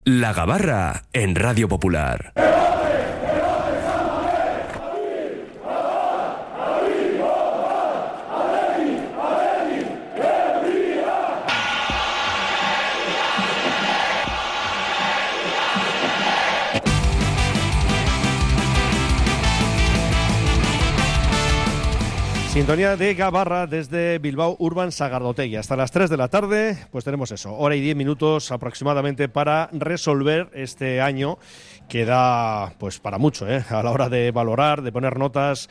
La Gabarra en Radio Popular. Sintonía de Gabarra desde Bilbao Urban Sagardotegui. Hasta las 3 de la tarde, pues tenemos eso, hora y 10 minutos aproximadamente para resolver este año que da pues para mucho, a la hora de valorar, de poner notas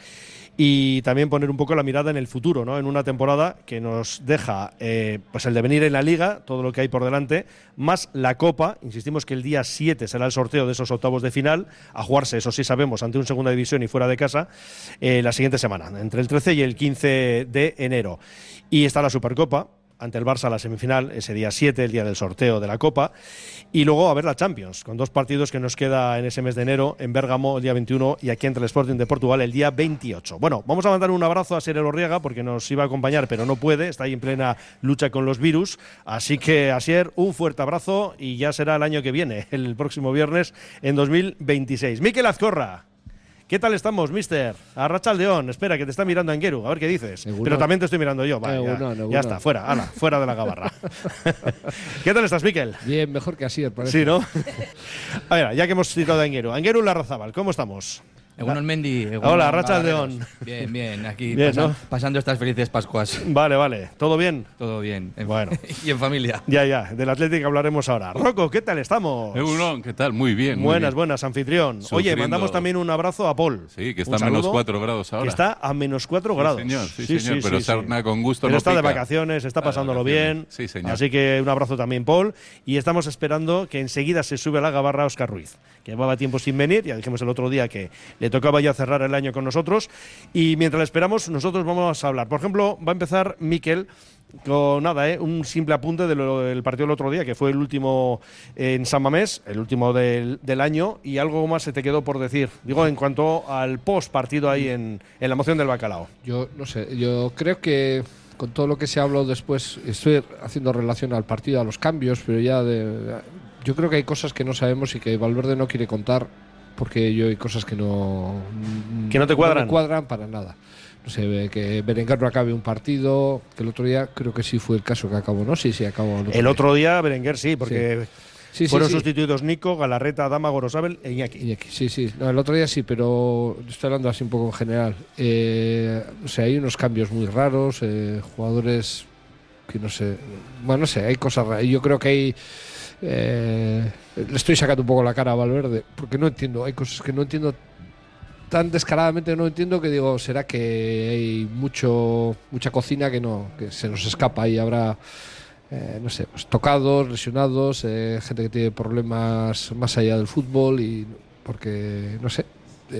y también poner un poco la mirada en el futuro, ¿no? En una temporada que nos deja pues el devenir en la Liga, todo lo que hay por delante, más la Copa. Insistimos que el día 7 será el sorteo de esos octavos de final, a jugarse, eso sí sabemos, ante un Segunda División y fuera de casa, la siguiente semana, entre el 13 y el 15 de enero. Y está la Supercopa, ante el Barça la semifinal, ese día 7, el día del sorteo de la Copa, y luego a ver la Champions, con 2 partidos que nos queda en ese mes de enero, en Bérgamo el día 21 y aquí entre el Sporting de Portugal el día 28. Bueno, vamos a mandar un abrazo a Asier Elorriaga porque nos iba a acompañar, pero no puede, está ahí en plena lucha con los virus, así que Asier, un fuerte abrazo y ya será el año que viene, el próximo viernes en 2026. Mikel Azcorra. ¿Qué tal estamos, mister? Arratsaldeon, espera, que te está mirando Angueru, a ver qué dices. Pero también te estoy mirando yo, vale, ya está, fuera de la Gabarra. ¿Qué tal estás, Mikel? Bien, mejor que Asier, parece. Sí, ¿no? A ver, ya que hemos citado a Angueru. Angueru Larrazábal, ¿cómo estamos? Egunon Mendi. Hola, Arratsaldeon. Bien, aquí bien, pasando estas felices Pascuas. Vale. ¿Todo bien? Todo bien. Bueno. Y en familia. Ya, del Atlético hablaremos ahora. Rocco, ¿qué tal estamos? Egunon, ¿qué tal? Muy bien. Buenas, anfitrión. Sufriendo. Oye, mandamos también un abrazo a Paul. Sí, que está a menos 4 grados ahora. Que está a menos 4 grados. Sí, señor, pero sarna con gusto pero no está pica. de vacaciones, está pasándolo bien. Sí, señor. Así que un abrazo también, Paul. Y estamos esperando que enseguida se sube a la Gabarra Óscar Ruiz, que llevaba tiempo sin venir. Ya dijimos el otro día que le tocaba ya cerrar el año con nosotros. Y mientras le esperamos, nosotros vamos a hablar. Por ejemplo, va a empezar Mikel con un simple apunte del partido del otro día, que fue el último en San Mamés, el último del año, y algo más se te quedó por decir. Digo, en cuanto al post partido ahí en la moción del bacalao. Yo no sé, yo creo que con todo lo que se habló después, estoy haciendo relación al partido, a los cambios, pero yo creo que hay cosas que no sabemos y que Valverde no quiere contar, porque hay cosas que no te cuadran. No me cuadran para nada. No sé, que Berenguer no acabe un partido, que el otro día creo que sí fue el caso que acabó, ¿no? Sí, acabó. El otro día Berenguer sí, porque fueron sí. sustituidos Nico, Galarreta, Dama, Gorosabel e Iñaki. Sí. No, el otro día sí, pero estoy hablando así un poco en general. O sea, hay unos cambios muy raros, jugadores que no sé. Bueno, no sé, hay cosas raras. Yo creo que hay... le estoy sacando un poco la cara a Valverde porque no entiendo, hay cosas que no entiendo tan descaradamente, no entiendo, que digo, será que hay mucha cocina que se nos escapa y habrá no sé, pues tocados, lesionados, gente que tiene problemas más allá del fútbol, y porque no sé,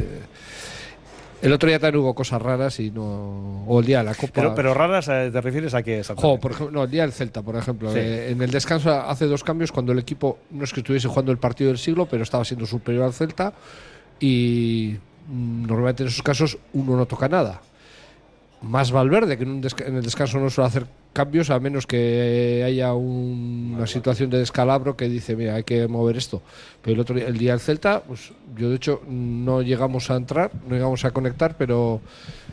el otro día también hubo cosas raras o el día de la Copa. Pero raras, ¿te refieres a qué exactamente? Por ejemplo, el día del Celta, por ejemplo. Sí. En el descanso hace 2 cambios cuando el equipo no es que estuviese jugando el partido del siglo, pero estaba siendo superior al Celta, y normalmente en esos casos uno no toca nada. Más Valverde, que en el descanso no suele hacer cambios, a menos que haya una situación de descalabro que dice, mira, hay que mover esto. Pero el día del Celta, pues yo de hecho no llegamos a entrar, no llegamos a conectar, pero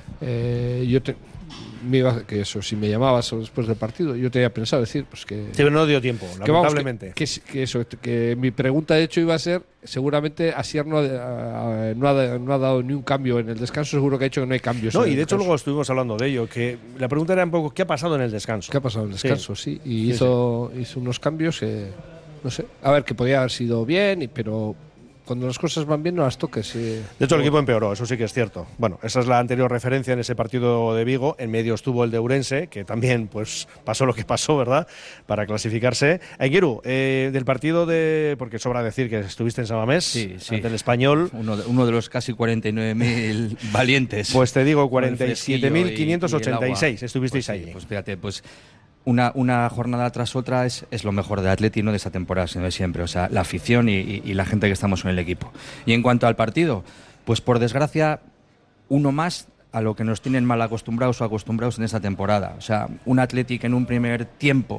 que eso, si me llamabas después del partido, yo tenía pensado decir pues que... Sí, pero no dio tiempo, lamentablemente. Que mi pregunta de hecho iba a ser, seguramente Asier no ha dado ni un cambio en el descanso, seguro que ha dicho que no hay cambios. No, y de hecho luego estuvimos hablando de ello, que la pregunta era un poco, ¿qué ha pasado en el descanso? ¿Qué ha pasado en el descanso? Sí. Y hizo unos cambios que, no sé, a ver, que podía haber sido bien, pero... Cuando las cosas van bien no las toques. De hecho, el equipo empeoró, eso sí que es cierto. Bueno, esa es la anterior referencia en ese partido de Vigo. En medio estuvo el de Ourense, que también pues pasó lo que pasó, ¿verdad?, para clasificarse. Anguiru, del partido porque sobra decir que estuviste en San Mamés, ante el Español. Uno de los casi 49.000 valientes. Pues te digo, 47.586 estuvisteis ahí. Pues fíjate, una jornada tras otra es lo mejor del Atleti, no de esta temporada, sino de siempre. O sea, la afición y la gente que estamos en el equipo. Y en cuanto al partido, pues por desgracia, uno más a lo que nos tienen mal acostumbrados en esta temporada. O sea, un Atleti que en un primer tiempo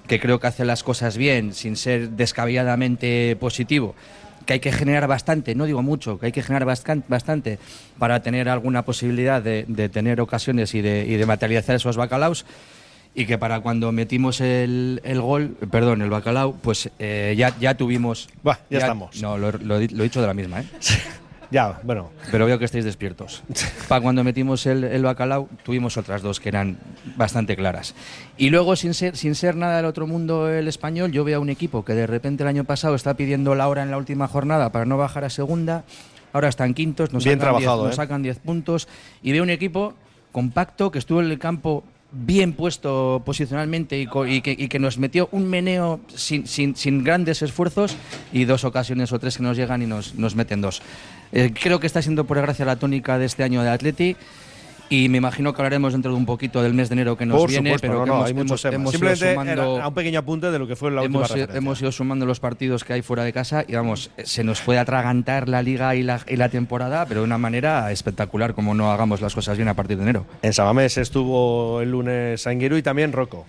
que creo que hace las cosas bien, sin ser descabelladamente positivo, que hay que generar bastante, no digo mucho, que hay que generar bastante para tener alguna posibilidad de tener ocasiones y de materializar esos bacalaos, y que para cuando metimos el bacalao, pues ya tuvimos... ya estamos. No, lo he dicho de la misma, ¿eh? Ya, bueno. Pero veo que estáis despiertos. Para cuando metimos el bacalao, tuvimos otras dos que eran bastante claras. Y luego, sin ser nada del otro mundo el español, yo veo a un equipo que de repente el año pasado está pidiendo la hora en la última jornada para no bajar a segunda. Ahora están quintos, nos sacan 10 puntos. Y veo un equipo compacto que estuvo en el campo bien puesto posicionalmente y que nos metió un meneo sin grandes esfuerzos, y 2 ocasiones o 3 que nos llegan y nos meten 2. Creo que está siendo por desgracia la tónica de este año de Atleti, y me imagino que hablaremos dentro de un poquito del mes de enero que nos viene, pero hemos simplemente ido sumando, a un pequeño apunte de lo que fue la última referencia. Hemos ido sumando los partidos que hay fuera de casa y vamos, se nos puede atragantar la liga y la temporada, pero de una manera espectacular, como no hagamos las cosas bien a partir de enero. En Samamés estuvo el lunes Anguiru y también Rocco.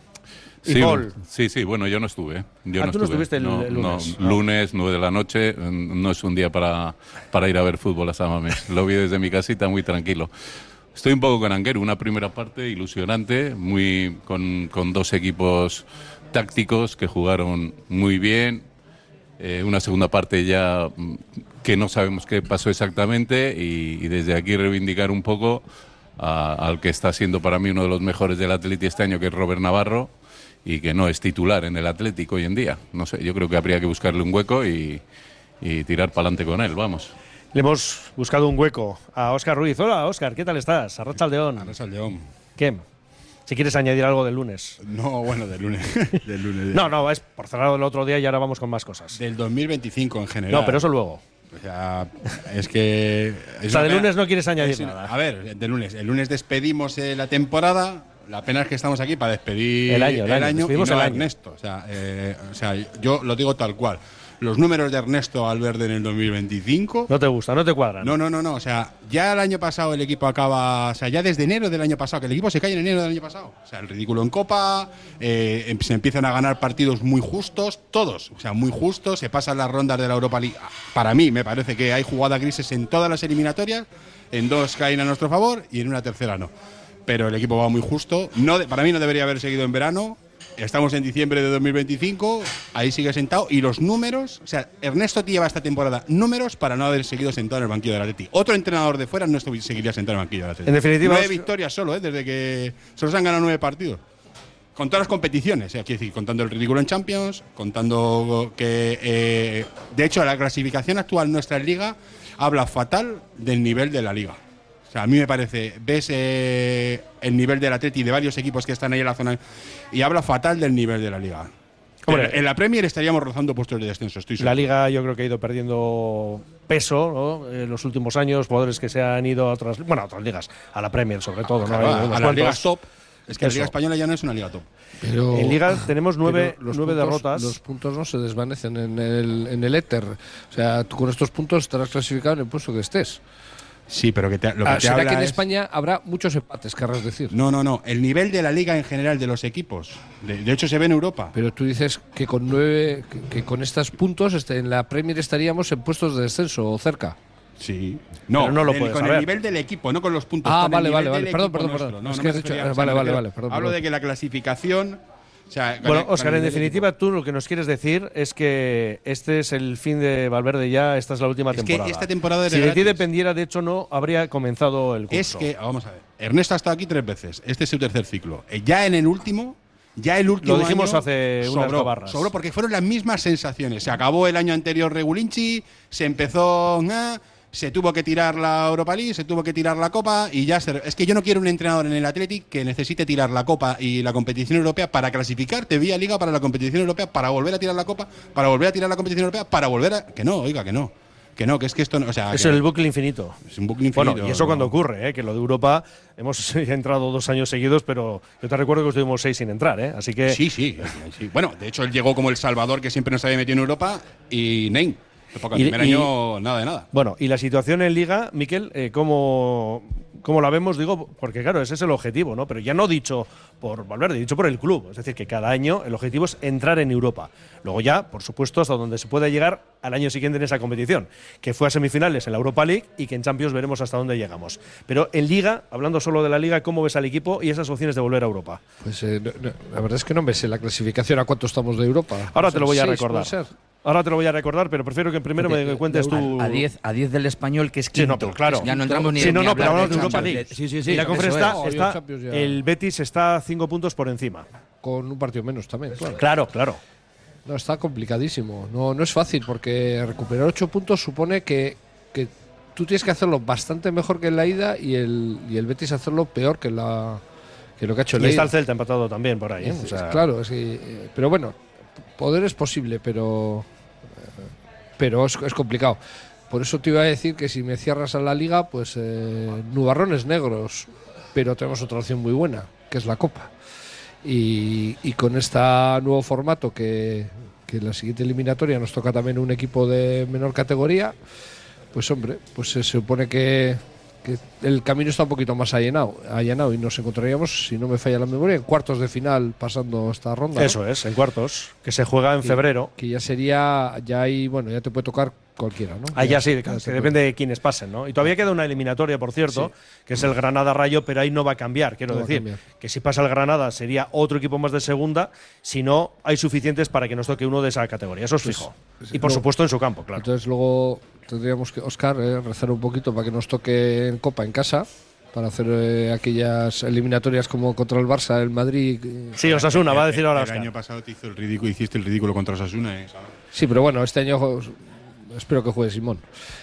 Sí, bueno, yo no estuve. ¿Tú no estuviste el lunes? No, lunes, 9 de la noche, no es un día para ir a ver fútbol a Samamés. Lo vi desde mi casita muy tranquilo. Estoy un poco con Angueru, una primera parte ilusionante, con 2 equipos tácticos que jugaron muy bien, una segunda parte ya que no sabemos qué pasó exactamente, y desde aquí reivindicar un poco al que está siendo para mí uno de los mejores del Atleti este año, que es Robert Navarro, y que no es titular en el Atlético hoy en día. No sé, yo creo que habría que buscarle un hueco y tirar para adelante con él, vamos. Le hemos buscado un hueco a Óscar Ruiz. Hola, Óscar, ¿qué tal estás? Arratsaldeon. Arratsaldeon. ¿Qué? Si quieres añadir algo del lunes. No, bueno, del lunes. No, es por cerrado el otro día y ahora vamos con más cosas. Del 2025 en general. No, pero eso luego. O sea, es que... del lunes no quieres añadir nada. A ver, del lunes. El lunes despedimos la temporada. La pena es que estamos aquí para despedir el año y no a Ernesto. O sea, yo lo digo tal cual. Los números de Ernesto Valverde en el 2025... No te gusta, no te cuadran. No. O sea, ya el año pasado el equipo acaba... O sea, ya desde enero del año pasado, que el equipo se cae en enero del año pasado. O sea, el ridículo en Copa, se empiezan a ganar partidos muy justos, todos. O sea, muy justos, se pasan las rondas de la Europa League. Para mí, me parece que hay jugadas grises en todas las eliminatorias. En 2 caen a nuestro favor y en una tercera no. Pero el equipo va muy justo. Para mí no debería haber seguido en verano. Estamos en diciembre de 2025, ahí sigue sentado. Y los números, o sea, Ernesto lleva esta temporada números para no haber seguido sentado en el banquillo del Atleti. Otro entrenador de fuera no seguiría sentado en el banquillo del Atleti. En definitiva, 9 victorias solo, desde que solo se han ganado 9 partidos. Con todas las competiciones, quiero decir, contando el ridículo en Champions, contando que... de hecho, la clasificación actual nuestra en Liga habla fatal del nivel de la Liga. O sea, a mí me parece, ves el nivel del Atleti y de varios equipos que están ahí en la zona, y habla fatal del nivel de la Liga. Hombre, en la Premier estaríamos rozando puestos de descenso, estoy seguro. La Liga yo creo que ha ido perdiendo peso, ¿no? En los últimos años, jugadores que se han ido a otras ligas, a la Premier sobre todo, ¿no? A las ligas top. Es que la Liga Española ya no es una liga top. Pero en Liga tenemos 9 derrotas. Los puntos no se desvanecen en el éter. O sea, tú con estos puntos estarás clasificado en el puesto que estés. Sí, pero ¿será que en España habrá muchos empates, querrás decir? No. El nivel de la liga en general de los equipos. De hecho, se ve en Europa. Pero tú dices que con 9, que con estos puntos en la Premier estaríamos en puestos de descenso o cerca. Sí. No lo puedes con saber. El nivel del equipo, no con los puntos. Vale. Perdón. No, es que has dicho, vale. Hablo de que la clasificación... O sea, bueno, Óscar, en definitiva, tú lo que nos quieres decir es que este es el fin de Valverde ya, esta es la última temporada. Que esta temporada si de ti dependiera, de hecho, no habría comenzado el curso. Es que, vamos a ver, Ernesto ha estado aquí 3 veces, este es su tercer ciclo. Ya el último lo dijimos año hace unas barras. Sobró porque fueron las mismas sensaciones. Se acabó el año anterior Regulinchi, se empezó... se tuvo que tirar la Europa League, se tuvo que tirar la Copa y ya es que yo no quiero un entrenador en el Athletic que necesite tirar la Copa y la competición europea para clasificarte vía Liga para la competición europea, para volver a tirar la Copa, para volver a tirar la competición europea, para volver a... Que no, que es que esto no... O sea, es el bucle infinito. Es un bucle infinito. Bueno, y eso cuando ocurre, que lo de Europa hemos entrado 2 años seguidos, pero yo te recuerdo que estuvimos 6 sin entrar, así que... Sí. Bueno, de hecho él llegó como el Salvador que siempre nos había metido en El primer año nada de nada. Bueno, y la situación en Liga, Miquel, ¿cómo cómo la vemos, digo, porque claro, ese es el objetivo, ¿no? Pero ya no dicho por Valverde, dicho por el club. Es decir, que cada año el objetivo es entrar en Europa. Luego ya, por supuesto, hasta donde se pueda llegar al año siguiente en esa competición, que fue a semifinales en la Europa League y que en Champions veremos hasta dónde llegamos. Pero en Liga, hablando solo de la Liga, ¿cómo ves al equipo y esas opciones de volver a Europa? Pues la verdad es que no me sé la clasificación a cuánto estamos de Europa. Ahora te lo voy a 6 recordar. puede ser. Ahora te lo voy a recordar, pero prefiero que primero me cuentes tú. A 10 del Español, que es Sí, quinto. no, pero claro. Ya no entramos ni Sí, no, ni no, a pero hablar hablamos de Europa Champions. League. Sí, sí. Y la eso conferencia es. está, Champions ya. el Betis está 5 puntos por encima. Con un partido menos también, claro. Claro. No, está complicadísimo. No es fácil porque recuperar 8 puntos supone que tú tienes que hacerlo bastante mejor que en la ida y el Betis hacerlo peor que lo que ha hecho Y la está ida. el Celta empatado también por ahí. ¿eh? O sea, Claro, es que, pero bueno, poder es posible, pero es complicado. Por eso te iba a decir que si me cierras a la Liga, pues nubarrones negros, pero tenemos otra opción muy buena, que es la Copa. Y con este nuevo formato que en la siguiente eliminatoria nos toca también un equipo de menor categoría, pues hombre, pues se supone que el camino está un poquito más allanado y nos encontraríamos, si no me falla la memoria, en cuartos de final pasando esta ronda. eso es, en cuartos, que se juega en febrero. Que ya sería, ya te puede tocar cualquiera, ¿no? Ahí ya sí, te que puede. depende de quiénes pasen, ¿no? Y todavía queda una eliminatoria, por cierto, que es el Granada-Rayo, pero ahí no va a cambiar, quiero No va a decir. cambiar. Que si pasa el Granada sería otro equipo más de segunda, si no, hay suficientes para que nos toque uno de esa categoría, eso es fijo. Y por luego- supuesto en su campo, claro. Entonces luego tendríamos que, Óscar, rezar un poquito para que nos toque en Copa en casa, para hacer aquellas eliminatorias como contra el Barça, el Madrid. Sí, Osasuna, va a decir ahora El Óscar. año pasado te hizo el ridículo, hiciste el ridículo contra Osasuna. Sí, pero bueno, este año espero que juegue Simón.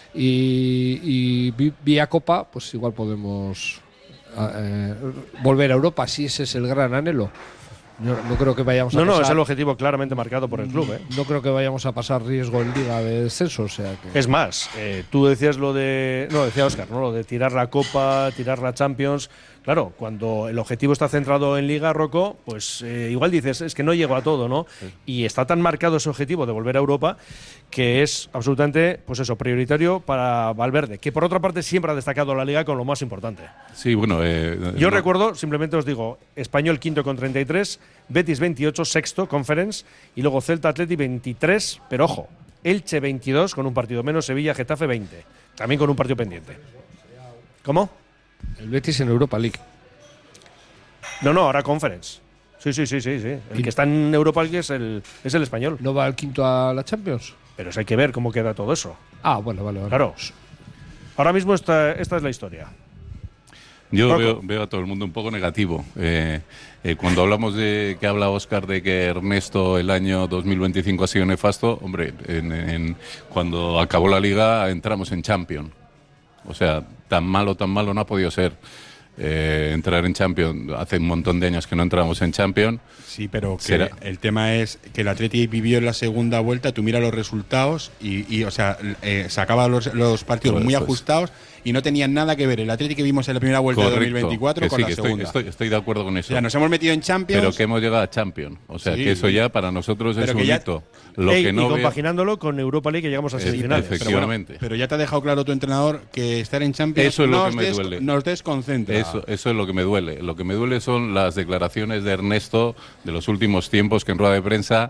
Y vía Copa, pues igual podemos volver a Europa, si ese es el gran anhelo. No creo que vayamos a No, pasar, es el objetivo claramente marcado por el club, ¿eh? no creo que vayamos a pasar riesgo en Liga de descenso, o sea que Es más, tú decías lo de. No, decía Óscar, ¿no? Lo de tirar la Copa, tirar la Champions. Claro, cuando el objetivo está centrado en Liga, Rocco, pues igual dices, es que no llego a todo, ¿no? Sí. Y está tan marcado ese objetivo de volver a Europa que es absolutamente, pues eso, prioritario para Valverde, que por otra parte siempre ha destacado la Liga con lo más importante. Sí, bueno. Yo recuerdo, simplemente os digo, Español quinto con 33, Betis 28, sexto, Conference, y luego Celta Atleti 23, pero ojo, Elche 22 con un partido menos, Sevilla Getafe 20, también con un partido pendiente. ¿Cómo? el Betis en Europa League. No, ahora Conference. Sí. El que está en Europa League es el Español. ¿No va el quinto a la Champions? Pero hay que ver cómo queda todo eso. Ah, bueno, vale. Claro. Ahora mismo esta es la historia. Yo veo a todo el mundo un poco negativo. Cuando hablamos de que habla Óscar de que Ernesto el año 2025 ha sido nefasto, hombre, cuando acabó la Liga entramos en Champions. O sea, tan malo no ha podido ser. Entrar en Champions, hace un montón de años que no entramos en Champions. Sí, pero que el tema es que el Atleti vivió en la segunda vuelta, tú mira los resultados y o sea, sacaba los partidos muy ajustados y no tenían nada que ver el Atleti que vimos en la primera vuelta de 2024 con la segunda. Estoy de acuerdo con eso. O sea, nos hemos metido en Champions. Pero que hemos llegado a Champions. O sea, que eso ya para nosotros es un hito. Y compaginándolo con Europa League que llegamos a semifinales. Efectivamente. Pero ya te ha dejado claro tu entrenador que estar en Champions eso es lo que me duele. Nos desconcentra. Eso es lo que me duele. Lo que me duele son las declaraciones de Ernesto de los últimos tiempos, que en rueda de prensa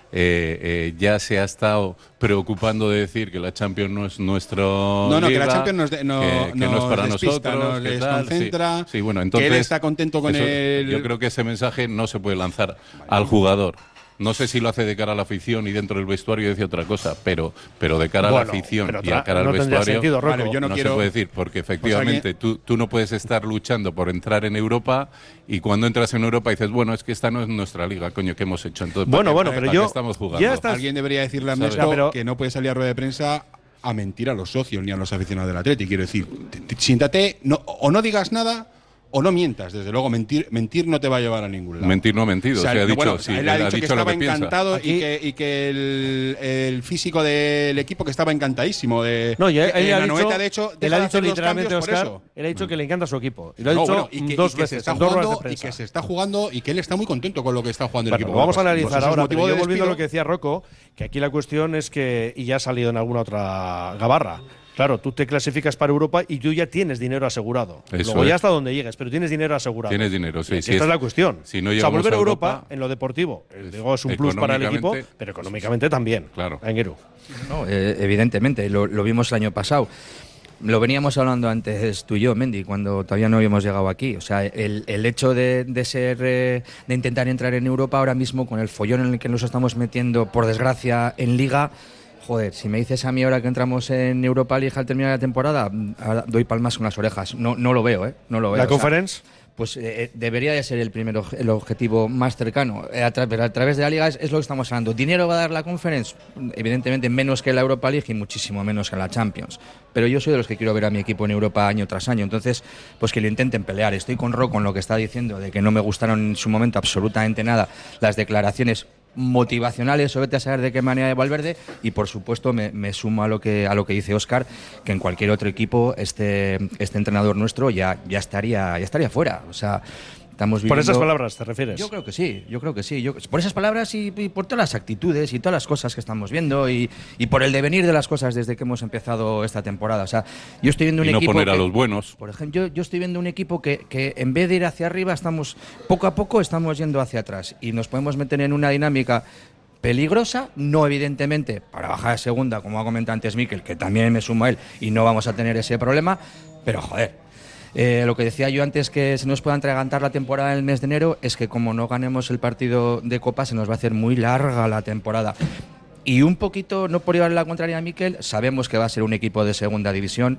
ya se ha estado preocupando de decir que la Champions no es nuestro que liga, la Champions que no es para despista, nosotros, nos desconcentra, sí, bueno, entonces que él está contento con él. Yo creo que ese mensaje no se puede lanzar al jugador. No sé si lo hace de cara a la afición y dentro del vestuario dice otra cosa, pero de cara a la afición y a cara al vestuario yo no se puede decir, porque efectivamente tú no puedes estar luchando por entrar en Europa y cuando entras en Europa dices, bueno, es que esta no es nuestra liga, coño, ¿qué hemos hecho? Entonces, pero yo estamos jugando. Alguien debería decirle a Ernesto que no puede salir a rueda de prensa a mentir a los socios ni a los aficionados del Atleti. Quiero decir, siéntate, o no digas nada o no mientas, desde luego, mentir no te va a llevar a ningún lado. Mentir no ha mentido, él ha dicho que estaba lo que encantado y que el físico del equipo que estaba encantadísimo de Anoeta, de hecho, él ha dicho literalmente, Óscar, él ha dicho que le encanta su equipo. Y lo ha dicho dos veces, en 2 ruedas de prensa. Y que se está jugando y que él está muy contento con lo que está jugando el equipo. Vamos a analizar ahora, pero yo volviendo a lo que decía Rocco, que aquí la cuestión es que, y ya ha salido en alguna otra gabarra, Claro, tú te clasificas para Europa y tú ya tienes dinero asegurado. Eso Luego ya es. hasta donde llegues, pero tienes dinero asegurado. Tienes dinero, sí. Esta es la cuestión. Si no o sea, llegamos volver a a Europa en lo deportivo, digo, es un plus para el equipo, económicamente, pero económicamente también. Claro. Anguero. No, evidentemente, lo vimos el año pasado. Lo veníamos hablando antes tú y yo, Mendy, cuando todavía no habíamos llegado aquí. O sea, el hecho de intentar entrar en Europa ahora mismo, con el follón en el que nos estamos metiendo, por desgracia, en Liga. Joder, si me dices a mí ahora que entramos en Europa League al terminar la temporada, ahora doy palmas con las orejas. No lo veo, ¿eh? No lo veo. ¿La Conference? Pues debería de ser el objetivo más cercano. A través de la Liga es lo que estamos hablando. ¿Dinero va a dar la Conference? Evidentemente menos que la Europa League y muchísimo menos que la Champions. Pero yo soy de los que quiero ver a mi equipo en Europa año tras año. Entonces, pues que lo intenten pelear. Estoy con Ro con lo que está diciendo, de que no me gustaron en su momento absolutamente nada las declaraciones motivacionales o vete a saber de qué manera de Valverde, y por supuesto me sumo a lo que dice Óscar, que en cualquier otro equipo este entrenador nuestro ya estaría fuera. O sea, estamos viviendo... ¿Por esas palabras te refieres? Yo creo que sí. Por esas palabras y por todas las actitudes y todas las cosas que estamos viendo y por el devenir de las cosas desde que hemos empezado esta temporada. O sea, yo estoy viendo un equipo... Y no poner a los buenos. Por ejemplo, yo estoy viendo un equipo que en vez de ir hacia arriba, poco a poco estamos yendo hacia atrás y nos podemos meter en una dinámica peligrosa, no evidentemente para bajar a segunda, como ha comentado antes Mikel, que también me sumo a él y no vamos a tener ese problema, pero joder... lo que decía yo antes, que se nos pueda atragantar la temporada en el mes de enero, es que como no ganemos el partido de Copa se nos va a hacer muy larga la temporada. Y un poquito, no por llevarle la contraria a Mikel, sabemos que va a ser un equipo de segunda división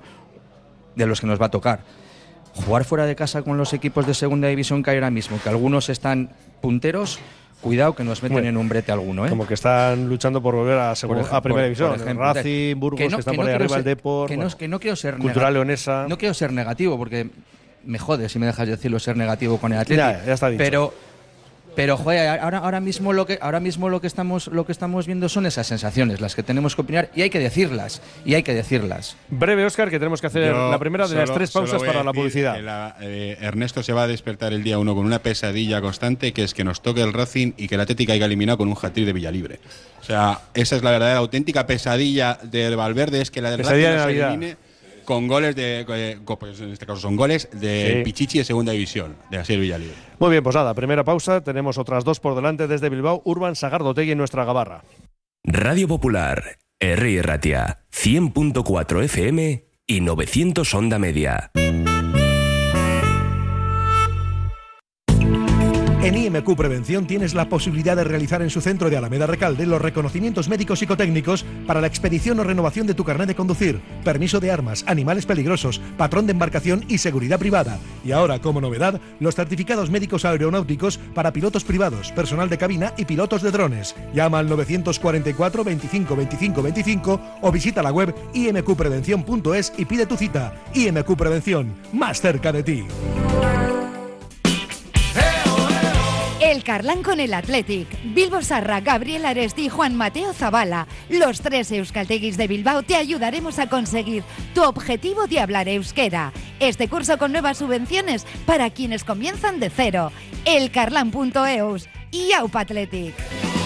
de los que nos va a tocar. Jugar fuera de casa con los equipos de segunda división que hay ahora mismo, que algunos están punteros, cuidado que nos meten en un brete alguno, ¿eh? Como que están luchando por volver a primera división. Por ejemplo, Racing, Burgos, que están por ahí arriba, el Depor. Que no quiero ser Cultural Leonesa. No quiero ser negativo, porque me jode si me dejas decirlo, ser negativo con el Atlético. Ya está dicho. Pero joder, ahora mismo lo que estamos viendo son esas sensaciones, las que tenemos que opinar, y hay que decirlas. Breve, Óscar, que tenemos que hacer la primera de las tres pausas para la publicidad. Ernesto se va a despertar el día 1 con una pesadilla constante, que es que nos toque el Racing y que el Atlético haya eliminado con un hat-trick de Villalibre. O sea, esa es la verdadera auténtica pesadilla del Valverde, es que la del Racing nos elimine con goles pues en este caso son goles de Pichichi de segunda división, de Asier Villalibre. Muy bien, pues nada, primera pausa, tenemos otras dos por delante desde Bilbao, Urban Sagardotegui en nuestra Gabarra. Radio Popular, Herri Ratia, 100.4 FM y 900 Onda Media. En IMQ Prevención tienes la posibilidad de realizar en su centro de Alameda Recalde los reconocimientos médicos psicotécnicos para la expedición o renovación de tu carnet de conducir, permiso de armas, animales peligrosos, patrón de embarcación y seguridad privada. Y ahora, como novedad, los certificados médicos aeronáuticos para pilotos privados, personal de cabina y pilotos de drones. Llama al 944 25 25 25 o visita la web imqprevención.es y pide tu cita. IMQ Prevención, más cerca de ti. El Carlán con el Athletic, Bilbo Sarra, Gabriel Aresti y Juan Mateo Zabala. Los tres euskalteguis de Bilbao te ayudaremos a conseguir tu objetivo de hablar euskera. Este curso con nuevas subvenciones para quienes comienzan de cero. Elcarlan.eus y Aupa Athletic.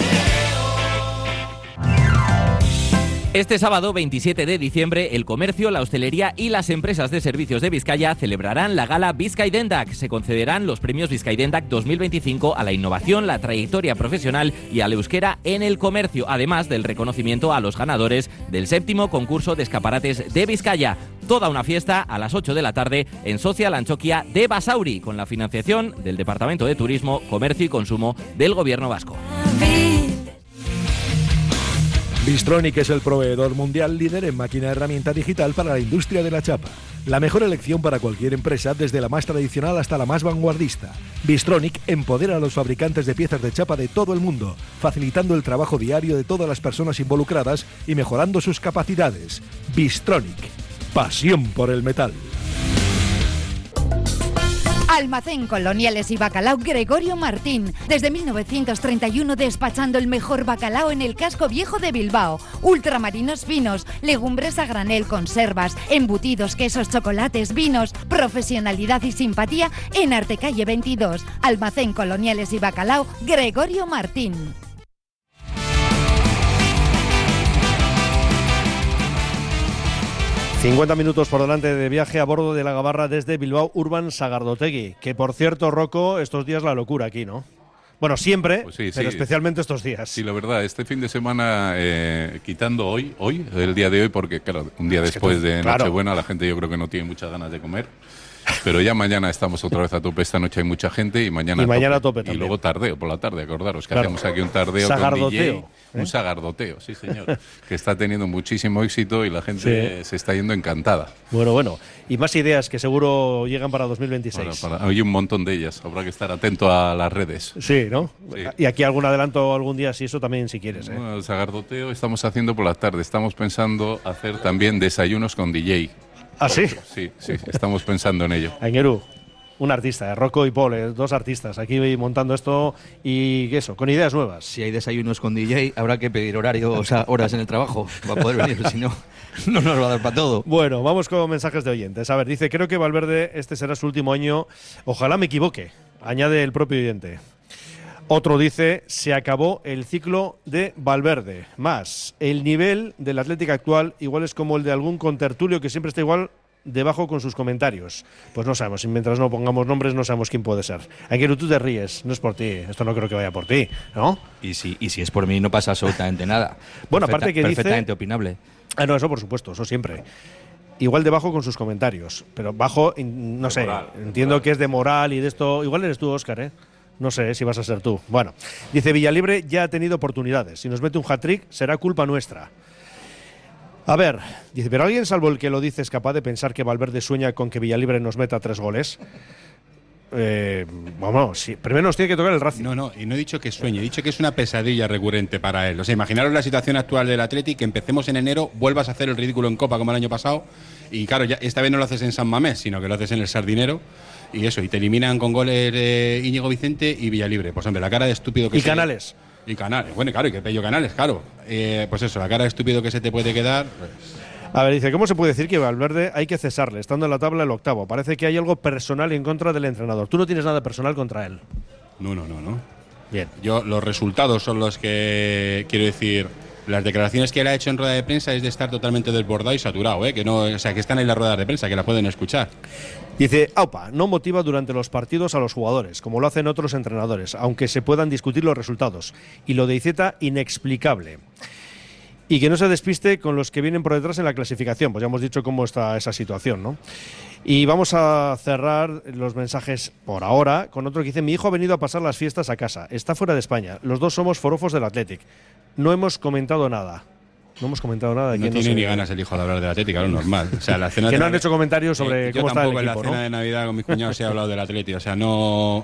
Este sábado 27 de diciembre, el comercio, la hostelería y las empresas de servicios de Vizcaya celebrarán la gala Bizkaidendak. Se concederán los premios Bizkaidendak 2025 a la innovación, la trayectoria profesional y al euskera en el comercio, además del reconocimiento a los ganadores del 7º concurso de escaparates de Vizcaya. Toda una fiesta a las 8 de la tarde en Social Antxokia de Basauri, con la financiación del Departamento de Turismo, Comercio y Consumo del Gobierno Vasco. Bystronic es el proveedor mundial líder en máquina herramienta digital para la industria de la chapa. La mejor elección para cualquier empresa, desde la más tradicional hasta la más vanguardista. Bystronic empodera a los fabricantes de piezas de chapa de todo el mundo, facilitando el trabajo diario de todas las personas involucradas y mejorando sus capacidades. Bystronic, pasión por el metal. Almacén Coloniales y Bacalao Gregorio Martín. Desde 1931 despachando el mejor bacalao en el casco viejo de Bilbao. Ultramarinos finos, legumbres a granel, conservas, embutidos, quesos, chocolates, vinos. Profesionalidad y simpatía en Artecalle 22. Almacén Coloniales y Bacalao Gregorio Martín. 50 minutos por delante de viaje a bordo de la Gabarra desde Bilbao Urban Sagardotegui, que por cierto, Rocco, estos días la locura aquí, ¿no? Bueno, siempre, pues sí, pero especialmente estos días. Sí, la verdad, este fin de semana, quitando hoy, el día de hoy, porque claro, un día después de Nochebuena, la gente yo creo que no tiene muchas ganas de comer. Pero ya mañana estamos otra vez a tope. Esta noche hay mucha gente y mañana a tope también. Y luego tardeo por la tarde, acordaros que hacemos aquí un tardeo con DJ. Un sagardoteo, sí señor, que está teniendo muchísimo éxito y la gente se está yendo encantada. Bueno, y más ideas que seguro llegan para 2026. Hay un montón de ellas, habrá que estar atento a las redes. Sí, ¿no? Sí. Y aquí algún adelanto algún día, si eso también, si quieres. Bueno, el sagardoteo estamos haciendo por la tarde, estamos pensando hacer también desayunos con DJ. ¿Ah, sí? Sí, estamos pensando en ello. Aingeru, un artista, Rocco y Paul, dos artistas, aquí montando esto y eso, con ideas nuevas. Si hay desayunos con DJ, habrá que pedir horario, o sea, horas en el trabajo para poder venir, si no, no nos va a dar para todo. Bueno, vamos con mensajes de oyentes. A ver, dice, creo que Valverde este será su último año, ojalá me equivoque, añade el propio oyente. Otro dice, se acabó el ciclo de Valverde. Más, el nivel del Atlético actual igual es como el de algún contertulio que siempre está igual debajo con sus comentarios. Pues no sabemos, mientras no pongamos nombres no sabemos quién puede ser. Aingeru, tú te ríes, no es por ti, esto no creo que vaya por ti, ¿no? Y si es por mí no pasa absolutamente nada. Bueno, aparte que perfectamente dice, opinable. No, eso por supuesto, eso siempre. Igual debajo con sus comentarios, pero bajo, no sé, entiendo que es de moral y de esto. Igual eres tú, Óscar, ¿eh? No sé si vas a ser tú. Bueno, dice Villalibre ya ha tenido oportunidades. Si nos mete un hat-trick será culpa nuestra. A ver, dice, ¿pero alguien salvo el que lo dice es capaz de pensar que Valverde sueña con que Villalibre nos meta 3 goles? Vamos, sí, primero nos tiene que tocar el Racing. No, y no he dicho que sueñe, he dicho que es una pesadilla recurrente para él. O sea, imaginaros la situación actual del Athletic, que empecemos en enero, vuelvas a hacer el ridículo en Copa como el año pasado, y claro, ya esta vez no lo haces en San Mamés, sino que lo haces en el Sardinero, y eso, y te eliminan con goles Íñigo Vicente y Villalibre. Pues hombre, la cara de estúpido que y Canales. Y Canales, bueno, claro, y que Pello Canales, claro. Pues eso, la cara de estúpido que se te puede quedar. Pues. A ver, dice, ¿cómo se puede decir que Valverde hay que cesarle, estando en la tabla el octavo? Parece que hay algo personal en contra del entrenador. Tú no tienes nada personal contra él. No. Bien. Los resultados son los que, quiero decir, las declaraciones que él ha hecho en rueda de prensa es de estar totalmente desbordado y saturado, que no, o sea, que están en las ruedas de prensa, que la pueden escuchar. Dice, AUPA, no motiva durante los partidos a los jugadores, como lo hacen otros entrenadores, aunque se puedan discutir los resultados. Y lo de Iceta, inexplicable. Y que no se despiste con los que vienen por detrás en la clasificación. Pues ya hemos dicho cómo está esa situación, ¿no? Y vamos a cerrar los mensajes por ahora con otro que dice, mi hijo ha venido a pasar las fiestas a casa, está fuera de España, los dos somos forofos del Athletic. No hemos comentado nada. No tiene ni ganas el hijo de hablar del Atlético, lo normal. O sea, la cena que no han hecho comentarios sobre cómo está el equipo, en la cena de Navidad con mis cuñados he hablado del Atlético. O sea, no.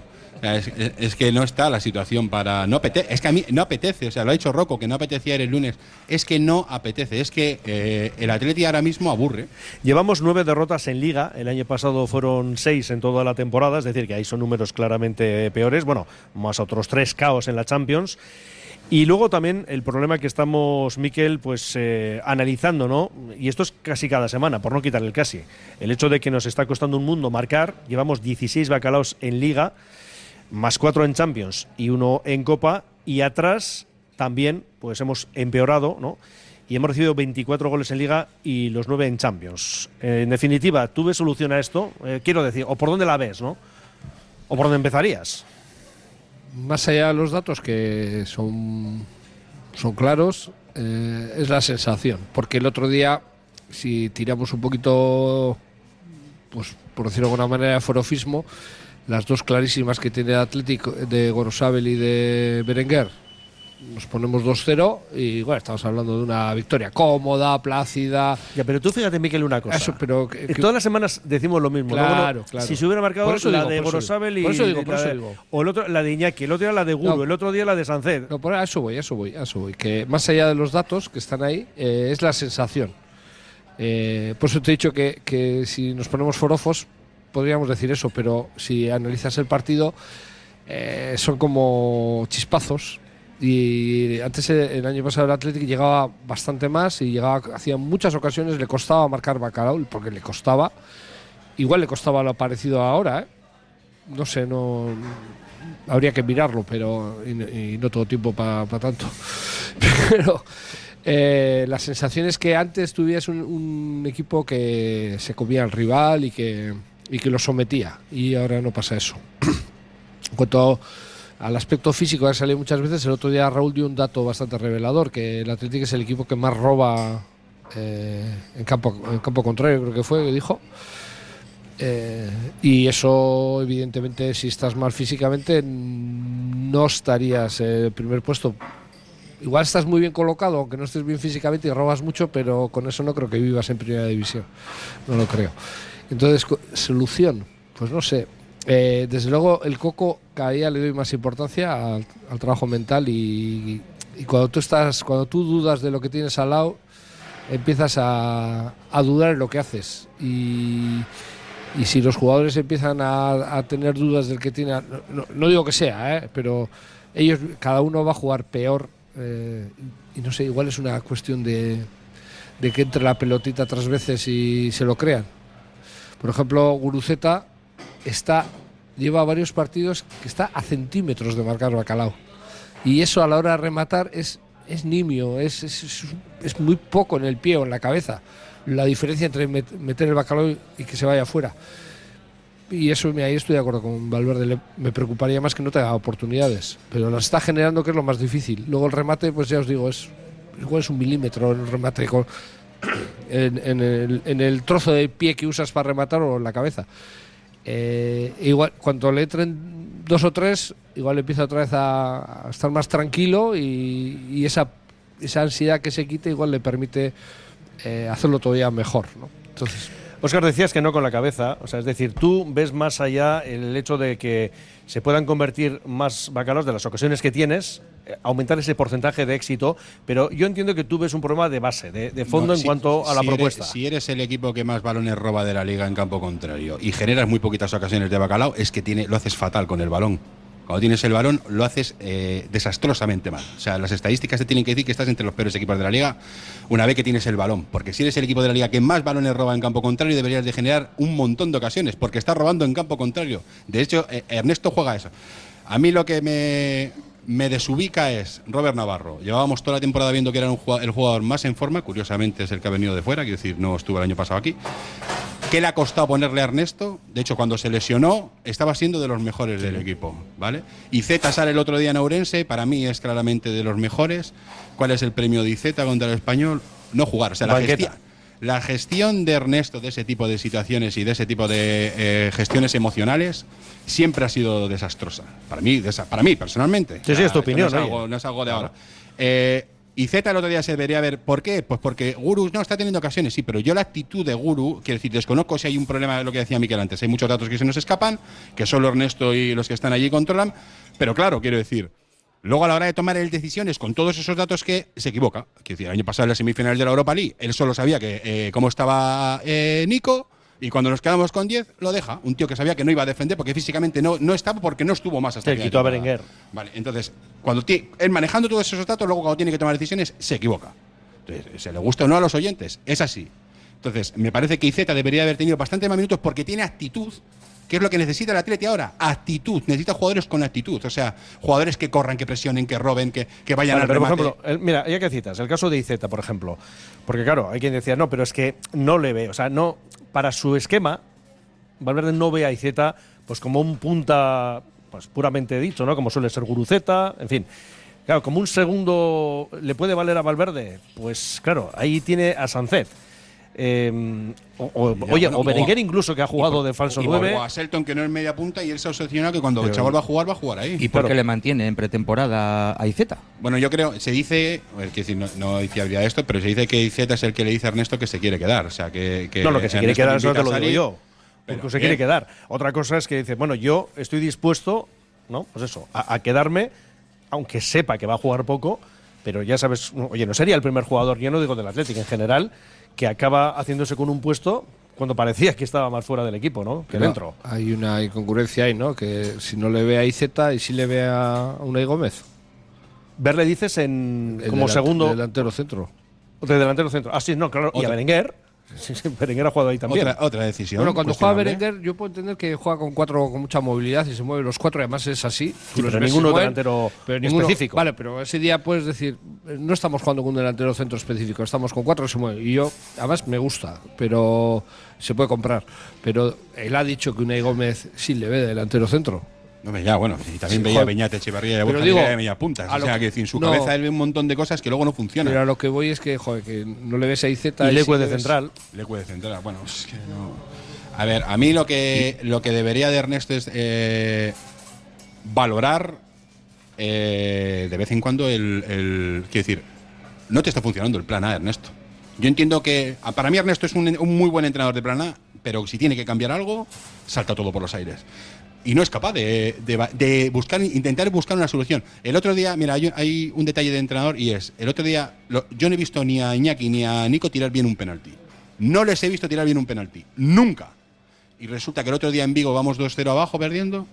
Es que no está la situación para. No apetece. Es que a mí no apetece. O sea, lo ha dicho Rocco, que no apetecía ir el lunes. Es que no apetece. Es que el Atlético ahora mismo aburre. Llevamos 9 derrotas en Liga. El año pasado fueron 6 en toda la temporada. Es decir, que ahí son números claramente peores. Bueno, más otros 3 caos en la Champions. Y luego también el problema que estamos, Miquel, pues analizando, ¿no? Y esto es casi cada semana, por no quitar el casi. El hecho de que nos está costando un mundo marcar. Llevamos 16 bacalaos en Liga, más 4 en Champions y 1 en Copa. Y atrás también pues hemos empeorado, ¿no? Y hemos recibido 24 goles en Liga y los 9 en Champions. En definitiva, ¿tú ves solución a esto? Quiero decir, ¿o por dónde la ves, no? ¿O por dónde empezarías? Más allá de los datos que son claros, es la sensación. Porque el otro día, si tiramos un poquito, pues por decirlo de alguna manera, de forofismo, las dos clarísimas que tiene el Atlético de Gorosabel y de Berenguer, nos ponemos 2-0 y bueno, estamos hablando de una victoria cómoda, plácida. Ya, pero tú fíjate, Miquel, una cosa. Eso, pero todas las semanas decimos lo mismo. Claro, ¿no? claro. Si se hubiera marcado la de Gorosabel y o el otro, la de Iñaki, el otro día la de Guru, el otro día la de Sanced. No, por eso voy. Que más allá de los datos que están ahí, es la sensación. Por eso te he dicho que si nos ponemos forofos podríamos decir eso, pero si analizas el partido son como chispazos. Y antes, el año pasado, el Atlético llegaba bastante más y hacía muchas ocasiones, le costaba marcar bacalao, porque le costaba. Igual le costaba lo parecido ahora, No sé, no habría que mirarlo, pero y no todo tiempo para tanto. Pero La sensación es que antes tuvieras un equipo que se comía al rival y que lo sometía, y ahora no pasa eso. En cuanto al aspecto físico, que ha salido muchas veces, el otro día Raúl dio un dato bastante revelador, que el Athletic es el equipo que más roba en campo contrario, creo que fue, que dijo. Y eso, evidentemente, si estás mal físicamente, no estarías en el primer puesto. Igual estás muy bien colocado, aunque no estés bien físicamente y robas mucho, pero con eso no creo que vivas en primera división. No lo creo. Entonces, solución, pues no sé. Desde luego, el Coco cada día le doy más importancia al trabajo mental, y cuando tú dudas de lo que tienes al lado, empiezas a dudar en lo que haces. Y si los jugadores empiezan a tener dudas del que tiene, no digo que sea, pero ellos, cada uno va a jugar peor, y no sé, igual es una cuestión de que entre la pelotita 3 veces y se lo crean. Por ejemplo, Guruceta lleva varios partidos que está a centímetros de marcar Bacalao, y eso a la hora de rematar es nimio, es muy poco en el pie o en la cabeza la diferencia entre meter el Bacalao y que se vaya afuera. Y eso, ahí estoy de acuerdo con Valverde. Me preocuparía más que no tenga oportunidades, pero las está generando, que es lo más difícil. Luego el remate, pues ya os digo, igual es 1 milímetro el remate en el trozo de pie que usas para rematar, o en la cabeza. Igual cuando le entren 2 o 3, igual empieza otra vez a estar más tranquilo, y esa ansiedad que se quite igual le permite hacerlo todavía mejor, ¿no? Entonces, Óscar, decías que no con la cabeza, o sea, es decir, tú ves más allá el hecho de que se puedan convertir más Bacalaos de las ocasiones que tienes, aumentar ese porcentaje de éxito, pero yo entiendo que tú ves un problema de base, de fondo, en cuanto a la propuesta. Si eres el equipo que más balones roba de la liga en campo contrario y generas muy poquitas ocasiones de Bacalao, es que lo haces fatal con el balón. Cuando tienes el balón, lo haces desastrosamente mal. O sea, las estadísticas te tienen que decir que estás entre los peores equipos de la liga una vez que tienes el balón. Porque si eres el equipo de la liga que más balones roba en campo contrario, deberías de generar un montón de ocasiones, porque estás robando en campo contrario. De hecho, Ernesto juega eso. A mí lo que me desubica es Robert Navarro. Llevábamos toda la temporada viendo que era el jugador más en forma. Curiosamente es el que ha venido de fuera, quiero decir, no estuvo el año pasado aquí. ¿Qué le ha costado ponerle a Ernesto? De hecho, cuando se lesionó, estaba siendo de los mejores del equipo, ¿vale? Y Zeta sale el otro día en Ourense, para mí es claramente de los mejores. ¿Cuál es el premio de Zeta contra el Español? No jugar, o sea, la gestión de Ernesto de ese tipo de situaciones y de ese tipo de gestiones emocionales siempre ha sido desastrosa. Para mí personalmente. Sí, es tu opinión. No es algo de ahora. Y Zeta el otro día se debería ver. ¿Por qué? Pues porque Guru no está teniendo ocasiones, sí, pero yo la actitud de Guru, quiero decir, desconozco si hay un problema de lo que decía Miquel antes. Hay muchos datos que se nos escapan, que solo Ernesto y los que están allí controlan, pero claro, quiero decir, luego a la hora de tomar decisiones con todos esos datos que se equivoca. Quiero decir, el año pasado en las semifinales de la Europa League, él solo sabía que cómo estaba Nico. Y cuando nos quedamos con 10, lo deja. Un tío que sabía que no iba a defender porque físicamente no estaba, porque no estuvo más hasta el quitó a Berenguer. Vale, entonces, él manejando todos esos datos, luego cuando tiene que tomar decisiones, se equivoca. Entonces, se le gusta o no a los oyentes, es así. Entonces, me parece que Iceta debería haber tenido bastante más minutos porque tiene actitud, que es lo que necesita el Atleti ahora. Actitud, necesita jugadores con actitud. O sea, jugadores que corran, que presionen, que roben, que vayan al remate. Por ejemplo, mira, ya que citas, el caso de Iceta, por ejemplo. Porque claro, hay quien decía, no, pero es que no le ve, o sea, no, para su esquema, Valverde no ve a Iceta pues como un punta pues puramente dicho, ¿no? Como suele ser Guruceta, en fin. Claro, como un segundo le puede valer a Valverde, pues claro, ahí tiene a Sancet. O Berenguer incluso, que ha jugado de falso 9. O a Selton, que no es media punta, y él se ha obsesionado que cuando el chaval va a jugar ahí. ¿Y por qué le mantiene en pretemporada a Iceta? Bueno, yo creo, se dice, no hay fiabilidad de esto, pero se dice que Iceta es el que le dice a Ernesto que se quiere quedar. O sea, que no, lo que se quiere quedar, eso te lo digo yo. Pero se quiere quedar. Otra cosa es que dice, bueno, yo estoy dispuesto, ¿no? Pues eso, a quedarme, aunque sepa que va a jugar poco, pero ya sabes, oye, no sería el primer jugador, yo no digo del Athletic en general, que acaba haciéndose con un puesto cuando parecía que estaba más fuera del equipo, ¿no? Que dentro. Hay una incongruencia ahí, ¿no? Que si no le ve a Iceta y si le ve a Unai Gómez. Verle dices como segundo. Delantero centro. De delantero centro. Ah, sí, no, claro. Y a Berenguer. Sí, Berenguer ha jugado ahí también. Otra decisión. Bueno, cuando juega cuestionable. Berenguer, yo puedo entender que juega con 4 con mucha movilidad y se mueve los 4, además es así. Sí, pero ninguno delantero específico. Vale, pero ese día puedes decir, no estamos jugando con un delantero centro específico, estamos con 4 que se mueven. Y yo, además me gusta, pero se puede comprar. Pero él ha dicho que Unai Gómez sí le ve de delantero centro. No, ya, bueno, y también veía a Beñat, Echevarría y a Borja de media puntas. O sea, que en su cabeza él ve un montón de cosas que luego no funcionan. Pero a lo que voy es que, joder, que no le ves a IZ. Y Leque de central. Leque de central, bueno, es que no. A ver, a mí lo que debería de Ernesto es valorar de vez en cuando quiero decir, no te está funcionando el plan A, Ernesto. Yo entiendo que, para mí Ernesto es un muy buen entrenador de plan A, pero si tiene que cambiar algo, salta todo por los aires. Y no es capaz de intentar buscar una solución. El otro día, mira, hay un detalle de entrenador y es, el otro día yo no he visto ni a Iñaki ni a Nico tirar bien un penalti. No les he visto tirar bien un penalti. Nunca. Y resulta que el otro día en Vigo vamos 2-0 abajo perdiendo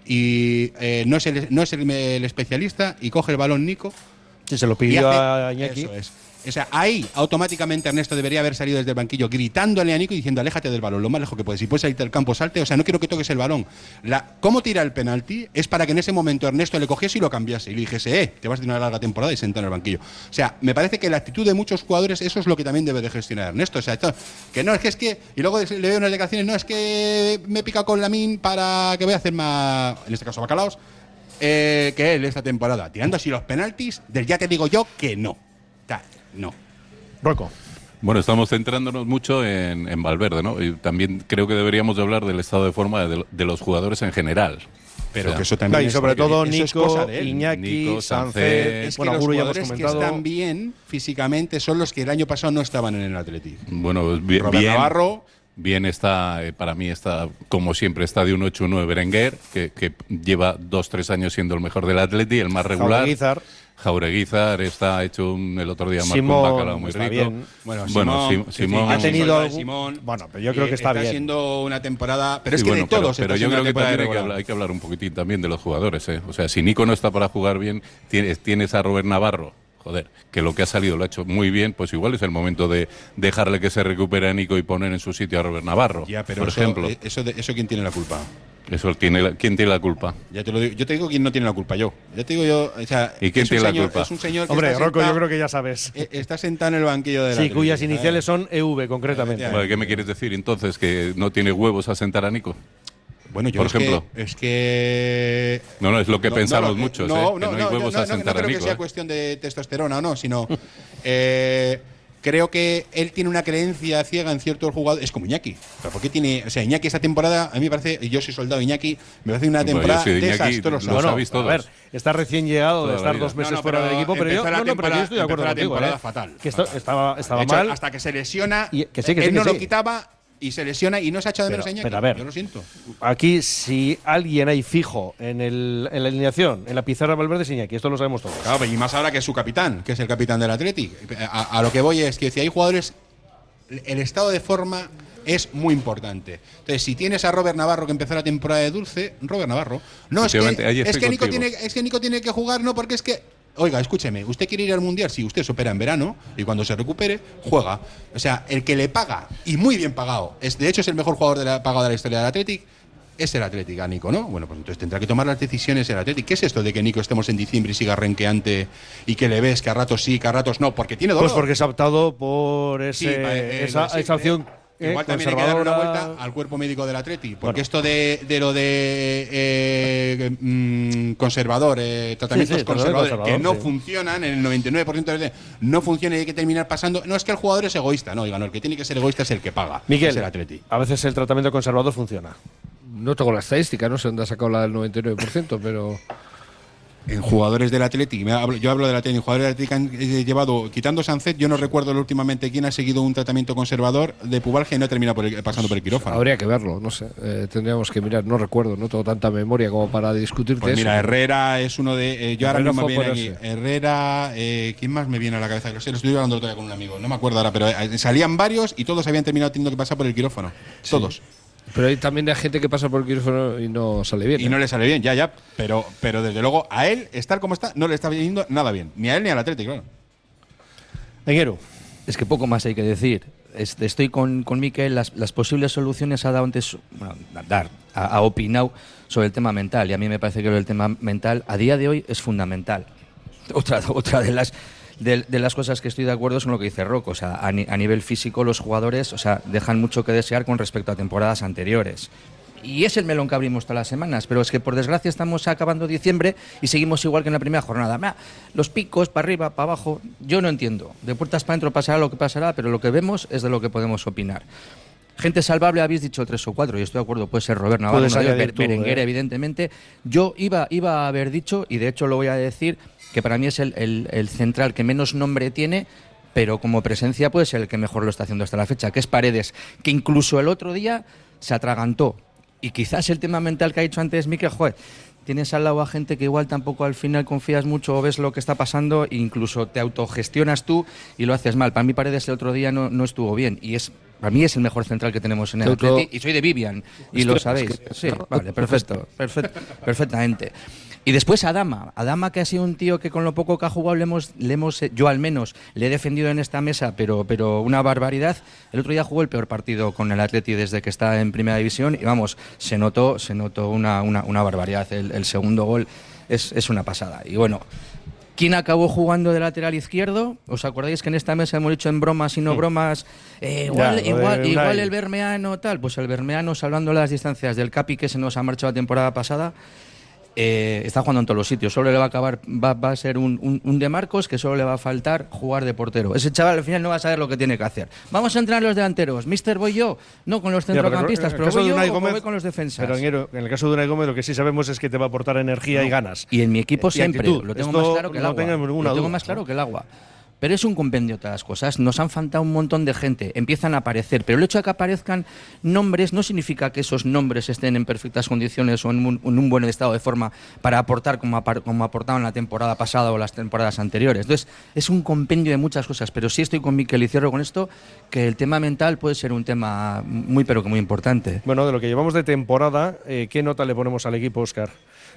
y no es el especialista y coge el balón Nico. Sí, se lo pidió a Iñaki. Eso es. O sea, ahí automáticamente Ernesto debería haber salido desde el banquillo gritándole a Nico y diciendo aléjate del balón, lo más lejos que puedes. Si puedes salirte del campo, salte. O sea, no quiero que toques el balón. Cómo tira el penalti es para que en ese momento Ernesto le cogiese y lo cambiase y le dijese, te vas a tener una larga temporada y senta en el banquillo. O sea, me parece que la actitud de muchos jugadores, eso es lo que también debe de gestionar Ernesto. O sea, que no, es que y luego le veo unas declaraciones, no, es que me pica con Lamine para que voy a hacer más, en este caso bacalaos, que él esta temporada. Tirando así los penaltis, ya te digo yo que no. No. Rocco. Bueno, estamos centrándonos mucho en Valverde, ¿no? Y también creo que deberíamos de hablar del estado de forma de los jugadores en general. Pero o sea, que eso también y sobre todo Nico, es Iñaki, Nico, Sánchez. Es que los jugadores que están bien físicamente son los que el año pasado no estaban en el Athletic. Bueno, bien, Navarro. Bien está, para mí está, como siempre, está de un 8-9 Berenguer, que lleva 2-3 años siendo el mejor del Atleti, el más regular. Jaureguizar está hecho el otro día marcó un bacalao muy rico. Bien. Bueno, Simón ha tenido Simón. Bueno, pero yo creo que está bien. Siendo una temporada, pero es que bueno, de todos. Pero yo creo que también hay que hablar un poquitín también de los jugadores, ¿eh? O sea, si Nico no está para jugar bien, tienes a Robert Navarro. Joder, que lo que ha salido lo ha hecho muy bien, pues igual es el momento de dejarle que se recupere a Nico y poner en su sitio a Robert Navarro, ya, pero por ejemplo. Eso ¿quién tiene la culpa? ¿Quién tiene la culpa? Ya te lo digo. Yo te digo quién no tiene la culpa, yo. Ya te digo yo. O sea, ¿y quién tiene la culpa? Es un señor que Hombre, Rocco, yo creo que ya sabes. Está sentado en el banquillo de la Sí, cuyas iniciales son EV, concretamente. Bueno, ¿qué me quieres decir entonces? ¿Que no tiene huevos a sentar a Nico? Bueno, yo por ejemplo. Es que No, es lo que pensamos muchos, que no hay huevos a sentar a Nico. No creo que sea cuestión de testosterona o no, sino creo que él tiene una creencia ciega en ciertos jugadores. Es como Iñaki. ¿Pero por qué tiene? O sea, Iñaki esta temporada, a mí me parece, y yo soy soldado Iñaki, me parece una temporada desastrosa. A ver, está recién llegado de estar 2 meses fuera del equipo, pero yo estoy de acuerdo contigo. Fatal. Que estaba mal. mal. Hasta que se lesiona, que él no lo quitaba. Y se lesiona y no se ha echado de menos a Iñaki. Pero a ver, yo lo siento. Aquí, si alguien hay fijo en la alineación, en la pizarra Valverde es Iñaki, esto lo sabemos todos. Claro, y más ahora que es su capitán, que es el capitán del Athletic. A lo que voy es que si hay jugadores, el estado de forma es muy importante. Entonces, si tienes a Robert Navarro que empezó la temporada de dulce, Robert Navarro. No, es que Nico tiene que jugar, no, porque es que. Oiga, escúcheme, ¿usted quiere ir al Mundial? Sí, usted se opera en verano y cuando se recupere, juega. O sea, el que le paga, y muy bien pagado, de hecho es el mejor jugador pagado de la historia del Athletic, es el Athletic, a Nico, ¿no? Bueno, pues entonces tendrá que tomar las decisiones el Athletic. ¿Qué es esto de que Nico estemos en diciembre y siga renqueante y que le ves que a ratos sí, que a ratos no? Porque tiene dolor. Pues porque se ha optado por esa opción. Igual también hay que dar una vuelta al cuerpo médico del Atleti, porque esto de lo de conservador, tratamientos conservadores que no funcionan, en el 99% de veces no funciona y hay que terminar pasando. No es que el jugador es egoísta, no, el que tiene que ser egoísta es el que paga. Miguel, es el Atleti. A veces el tratamiento conservador funciona. No tengo la estadística, no sé dónde ha sacado la del 99%, pero. En jugadores del Athletic, yo hablo del Athletic, jugadores del Athletic han llevado, quitando Sánchez, yo no recuerdo últimamente quién ha seguido un tratamiento conservador de pubalgia y no ha terminado pasando por el quirófano. Habría que verlo, no sé, tendríamos que mirar, no recuerdo, no tengo tanta memoria como para discutirte pues mira, eso. Herrera es uno de, yo ahora mismo me viene aquí, Herrera, ¿quién más me viene a la cabeza? Lo estoy hablando todavía con un amigo, no me acuerdo ahora, pero salían varios y todos habían terminado teniendo que pasar por el quirófano, todos. Pero hay también hay gente que pasa por el quirófano y no sale bien. Y no le sale bien, ya. Pero desde luego, a él, estar como está, no le está yendo nada bien. Ni a él ni al Athletic, claro. Enguero. Es que poco más hay que decir. estoy con Mikel, las posibles soluciones ha dado antes, ha opinado sobre el tema mental, y a mí me parece que el tema mental a día de hoy es fundamental. Otra de las cosas que estoy de acuerdo es con lo que dice Rocco. O sea, a nivel físico los jugadores, o sea, dejan mucho que desear con respecto a temporadas anteriores. Y es el melón que abrimos todas las semanas, pero es que por desgracia estamos acabando diciembre y seguimos igual que en la primera jornada. Los picos, para arriba, para abajo, yo no entiendo. De puertas para adentro pasará lo que pasará, pero lo que vemos es de lo que podemos opinar. Gente salvable, habéis dicho 3 o 4, y estoy de acuerdo, puede ser Robert Navarro, Berenguer, evidentemente. Yo iba a haber dicho, y de hecho lo voy a decir, que para mí es el central que menos nombre tiene, pero como presencia puede ser el que mejor lo está haciendo hasta la fecha, que es Paredes, que incluso el otro día se atragantó. Y quizás el tema mental que ha dicho antes Mikel, tienes al lado a gente que igual tampoco al final confías mucho o ves lo que está pasando e incluso te autogestionas tú y lo haces mal. Para mí Paredes el otro día no estuvo bien y para mí es el mejor central que tenemos en el Atleti y soy de Vivian y lo sabéis. Sí, vale, perfectamente. Y después Adama, que ha sido un tío que con lo poco que ha jugado yo al menos le he defendido en esta mesa, pero una barbaridad. El otro día jugó el peor partido con el Atleti desde que está en Primera División y vamos, se notó una barbaridad. El segundo gol es una pasada. Y bueno, ¿quién acabó jugando de lateral izquierdo? ¿Os acordáis que en esta mesa hemos dicho en bromas y no bromas? Igual el Bermeano tal. Pues el Bermeano, salvando las distancias del Capi que se nos ha marchado la temporada pasada, está jugando en todos los sitios. Solo le va a ser un de Marcos, que solo le va a faltar jugar de portero. Ese chaval al final no va a saber lo que tiene que hacer. Vamos a entrenar los delanteros. Mister, voy yo, no con los centrocampistas, pero voy yo o voy con los defensas. Pero en el caso de Unai Gómez lo que sí sabemos es que te va a aportar energía y ganas. Y en mi equipo siempre lo tengo más claro que el agua. Lo tengo más claro que el agua. Pero es un compendio de todas las cosas. Nos han faltado un montón de gente, empiezan a aparecer, pero el hecho de que aparezcan nombres no significa que esos nombres estén en perfectas condiciones o en un buen estado de forma para aportar como aportaban la temporada pasada o las temporadas anteriores. Entonces, es un compendio de muchas cosas, pero sí estoy con Mikel y cierro con esto, que el tema mental puede ser un tema muy, pero que muy importante. Bueno, de lo que llevamos de temporada, ¿qué nota le ponemos al equipo, Óscar?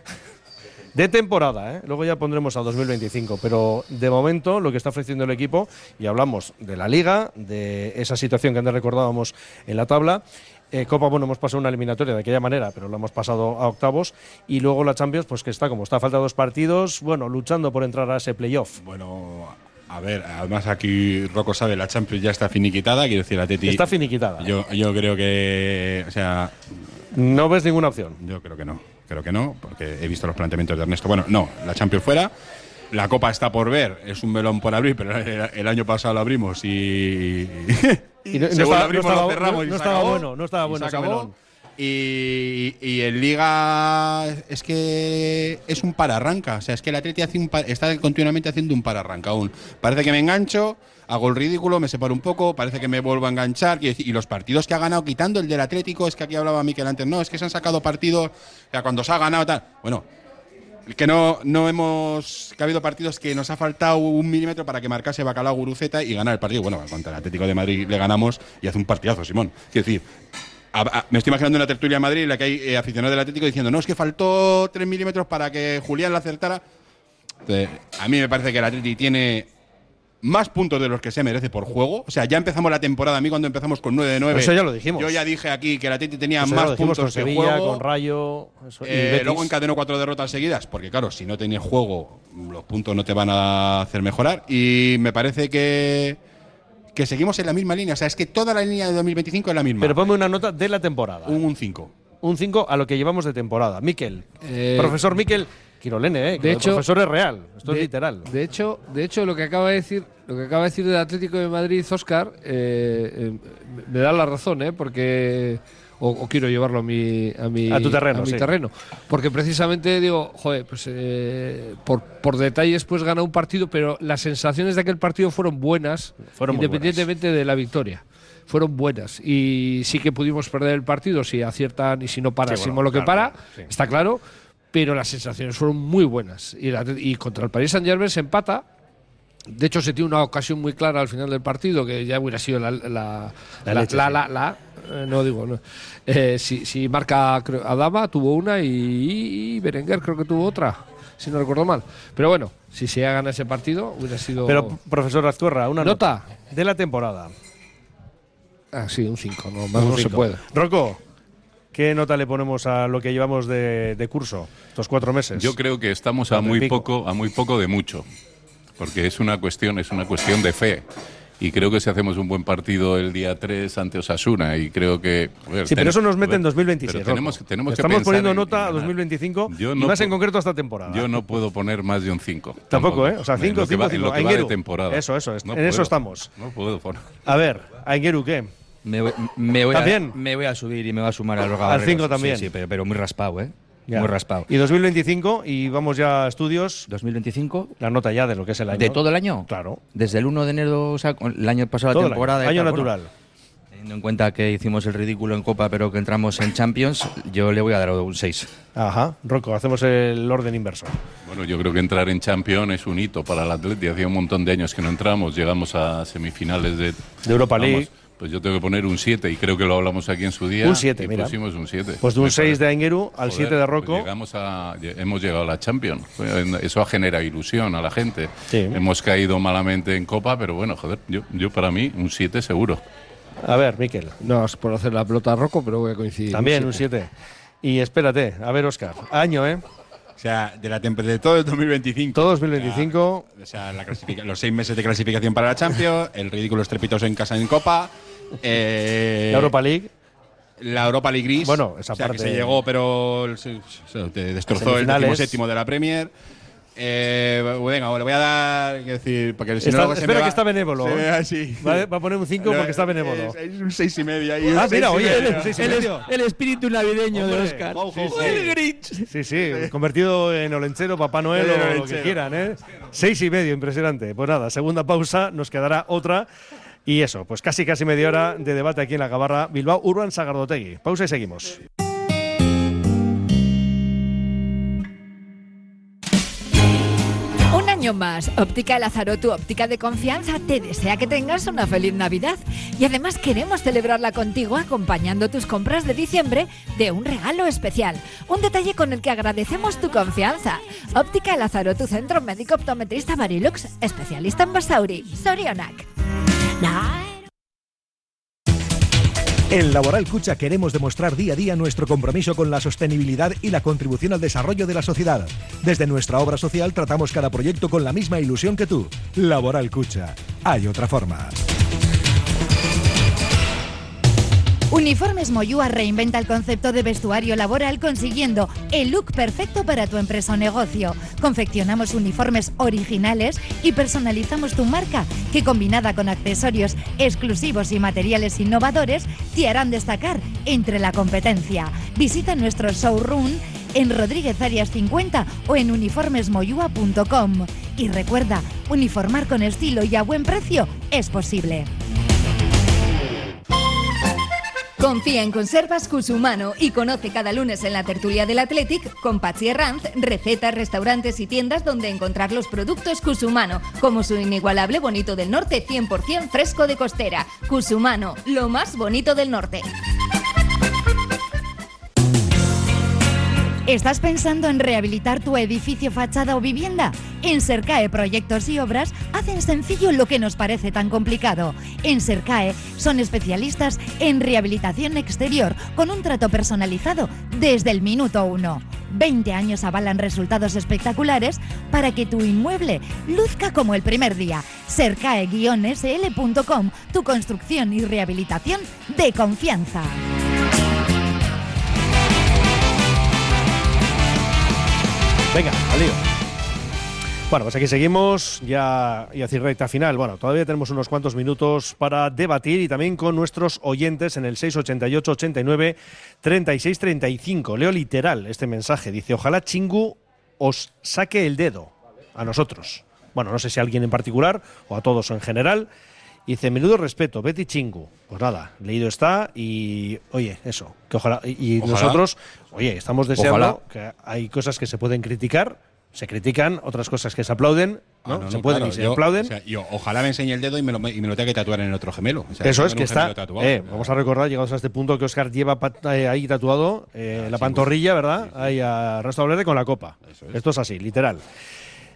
De temporada, luego ya pondremos a 2025, pero de momento lo que está ofreciendo el equipo, y hablamos de la Liga, de esa situación que antes recordábamos en la tabla, Copa, bueno, hemos pasado una eliminatoria de aquella manera, pero lo hemos pasado a octavos, y luego la Champions, pues que está como está, falta 2 partidos, bueno, luchando por entrar a ese playoff. Bueno, a ver, además aquí Rocco sabe, la Champions ya está finiquitada, quiero decir, la Teti está finiquitada. Yo creo que, o sea, ¿no ves ninguna opción? Yo creo que no, porque he visto los planteamientos de Ernesto. Bueno, no, la Champions fuera, la Copa está por ver, es un melón por abrir, pero el año pasado lo abrimos y según lo abrimos lo cerramos y no se acabó. No estaba bueno ese melón. Y en Liga es que es un para-arranca, o sea, es que el Atleti está continuamente haciendo un para-arranca aún. Parece que me engancho, hago el ridículo, me separo un poco, parece que me vuelvo a enganchar, y los partidos que ha ganado, quitando el del Atlético, es que aquí hablaba Mikel antes, no, es que se han sacado partidos, o sea, cuando se ha ganado tal, bueno, que que ha habido partidos que nos ha faltado 1 milímetro para que marcase Bacalao Guruceta y ganar el partido. Bueno, contra el Atlético de Madrid le ganamos y hace un partidazo, Simón. Quiero decir, me estoy imaginando una tertulia en Madrid en la que hay aficionados del Atlético diciendo, no, es que faltó 3 milímetros para que Julián la acertara. Entonces, a mí me parece que el Atlético tiene más puntos de los que se merece por juego. O sea, ya empezamos la temporada, a mí cuando empezamos con 9 de 9. Eso ya lo dijimos. Yo ya dije aquí que el Atlético tenía eso más puntos con Sevilla, que juego. Con Rayo. Luego encadenó 4 derrotas seguidas, porque claro, si no tienes juego, los puntos no te van a hacer mejorar. Y me parece que seguimos en la misma línea. O sea, es que toda la línea de 2025 es la misma. Pero ponme una nota de la temporada. Un 5. Un 5 a lo que llevamos de temporada. Mikel, profesor Mikel Quirolene, de hecho, el profesor es real, esto es literal. De hecho, lo que acaba de decir del Atlético de Madrid, Óscar, me da la razón, porque o quiero llevarlo a tu terreno, terreno, porque precisamente digo, joder, pues por detalles pues gana un partido, pero las sensaciones de aquel partido fueron buenas, independientemente de la victoria. Fueron buenas y sí que pudimos perder el partido si aciertan y si no para, está claro, pero las sensaciones fueron muy buenas y contra el Paris Saint-Germain se empata. De hecho se tiene una ocasión muy clara al final del partido que ya hubiera sido si marca Adama tuvo una y Berenguer creo que tuvo otra, si no recuerdo mal, pero bueno, si se gana ese partido hubiera sido. Pero profesor Azcurra, una nota de la temporada. Sí, un 5, no, más Un no se 5. puede. Rocco, ¿qué nota le ponemos a lo que llevamos de curso estos 4 meses? Yo creo que estamos a muy poco de mucho, porque es una cuestión de fe. Y creo que si hacemos un buen partido el día 3 ante Osasuna, y creo que... Sí, pero eso nos mete en 2026. Pero tenemos que estamos poniendo en nota a 2025 y más en concreto a esta temporada. Yo no puedo poner más de un 5. Tampoco, ¿eh? O sea, 5, 5, 5. Lo que va de temporada. Eso, No en puedo, eso estamos. No puedo poner. A ver, Aingeru, ¿qué? Me voy a subir y me va a sumar al Al 5 también. Sí, pero muy raspado, ¿eh? Ya. Muy raspado. Y 2025, y vamos ya a estudios. 2025. La nota ya de lo que es el año. ¿De todo el año? Claro. Desde el 1 de enero, o sea, el año pasado, Todo la temporada. año natural. Teniendo en cuenta que hicimos el ridículo en Copa, pero que entramos en Champions, yo le voy a dar un 6. Ajá. Rocco, hacemos el orden inverso. Bueno, yo creo que entrar en Champions es un hito para el Atleti. Hacía un montón de años que no entramos. Llegamos a semifinales de Europa League. Pues yo tengo que poner un 7 y creo que lo hablamos aquí en su día. Un 7, mira. Pusimos un 7. Pues de un 6 de Aingeru al 7 de Rocco. Pues hemos llegado a la Champions. Eso genera ilusión a la gente. Sí. Hemos caído malamente en Copa, pero bueno, joder, yo para mí un 7 seguro. A ver, Miquel. No es por hacer la pelota a Rocco, pero voy a coincidir. También un 7. Y espérate, a ver, Óscar. Año, ¿eh? O sea, de todo el 2025. Todo 2025. O sea, los 6 meses de clasificación para la Champions, el ridículo estrepitoso en casa en Copa. La Europa League. La Europa League gris. Bueno, esa parte. parte. Que se llegó, pero te destrozó el 17º de la Premier. Venga, le voy a dar. Porque si no, espera que está benévolo. Va Es un 6,5 ahí. Mira, oye, el espíritu navideño de Óscar. El Grinch. Sí, convertido en Olenchero, Papá Noel o lo que quieran, ¿eh? 6,5, impresionante. Pues nada, segunda pausa, nos quedará otra. Y eso, pues casi media hora de debate aquí en la Gabarra Bilbao Urban Sagardotegui. Pausa y seguimos. Un año más, Óptica Lázaro, tu óptica de confianza, te desea que tengas una feliz Navidad. Y además queremos celebrarla contigo acompañando tus compras de diciembre de un regalo especial. Un detalle con el que agradecemos tu confianza. Óptica Lázaro, tu centro médico optometrista Barilux, especialista en Basauri, Sorionak. En Laboral Cucha queremos demostrar día a día nuestro compromiso con la sostenibilidad y la contribución al desarrollo de la sociedad. Desde nuestra obra social tratamos cada proyecto con la misma ilusión que tú. Laboral Cucha. Hay otra forma. Uniformes Moyúa reinventa el concepto de vestuario laboral consiguiendo el look perfecto para tu empresa o negocio. Confeccionamos uniformes originales y personalizamos tu marca, que combinada con accesorios exclusivos y materiales innovadores, te harán destacar entre la competencia. Visita nuestro showroom en Rodríguez Arias 50 o en uniformesmoyua.com. Y recuerda, uniformar con estilo y a buen precio es posible. Confía en Conservas Cusumano y conoce cada lunes en la tertulia del Athletic con Patxi Herranz recetas, restaurantes y tiendas donde encontrar los productos Cusumano, como su inigualable bonito del norte 100% fresco de costera. Cusumano, lo más bonito del norte. ¿Estás pensando en rehabilitar tu edificio, fachada o vivienda? En Sercae Proyectos y Obras hacen sencillo lo que nos parece tan complicado. En Sercae son especialistas en rehabilitación exterior con un trato personalizado desde el minuto 1. 20 años avalan resultados espectaculares para que tu inmueble luzca como el primer día. Sercae-sl.com, tu construcción y rehabilitación de confianza. Venga, al lío. Bueno, pues aquí seguimos ya y hacia recta final. Bueno, todavía tenemos unos cuantos minutos para debatir y también con nuestros oyentes en el 688 89 36 35. Leo literal este mensaje. Dice, ojalá Chingu os saque el dedo a nosotros. Bueno, no sé si a alguien en particular o a todos en general. Dice, menudo respeto, Betty Chingu. Pues nada, leído está y, oye, eso, que ojalá. Y ojalá. Nosotros, oye, estamos deseando que hay cosas que se pueden criticar, se critican, otras cosas que se aplauden, ¿no? No, se pueden y se aplauden. O sea, yo ojalá me enseñe el dedo y me lo tenga que tatuar en el otro gemelo. O sea, eso es que está. Vamos a recordar, llegados a este punto, que Óscar lleva ahí tatuado la pantorrilla, ¿verdad? Ahí a Resto Verde con la copa. Esto es así, literal.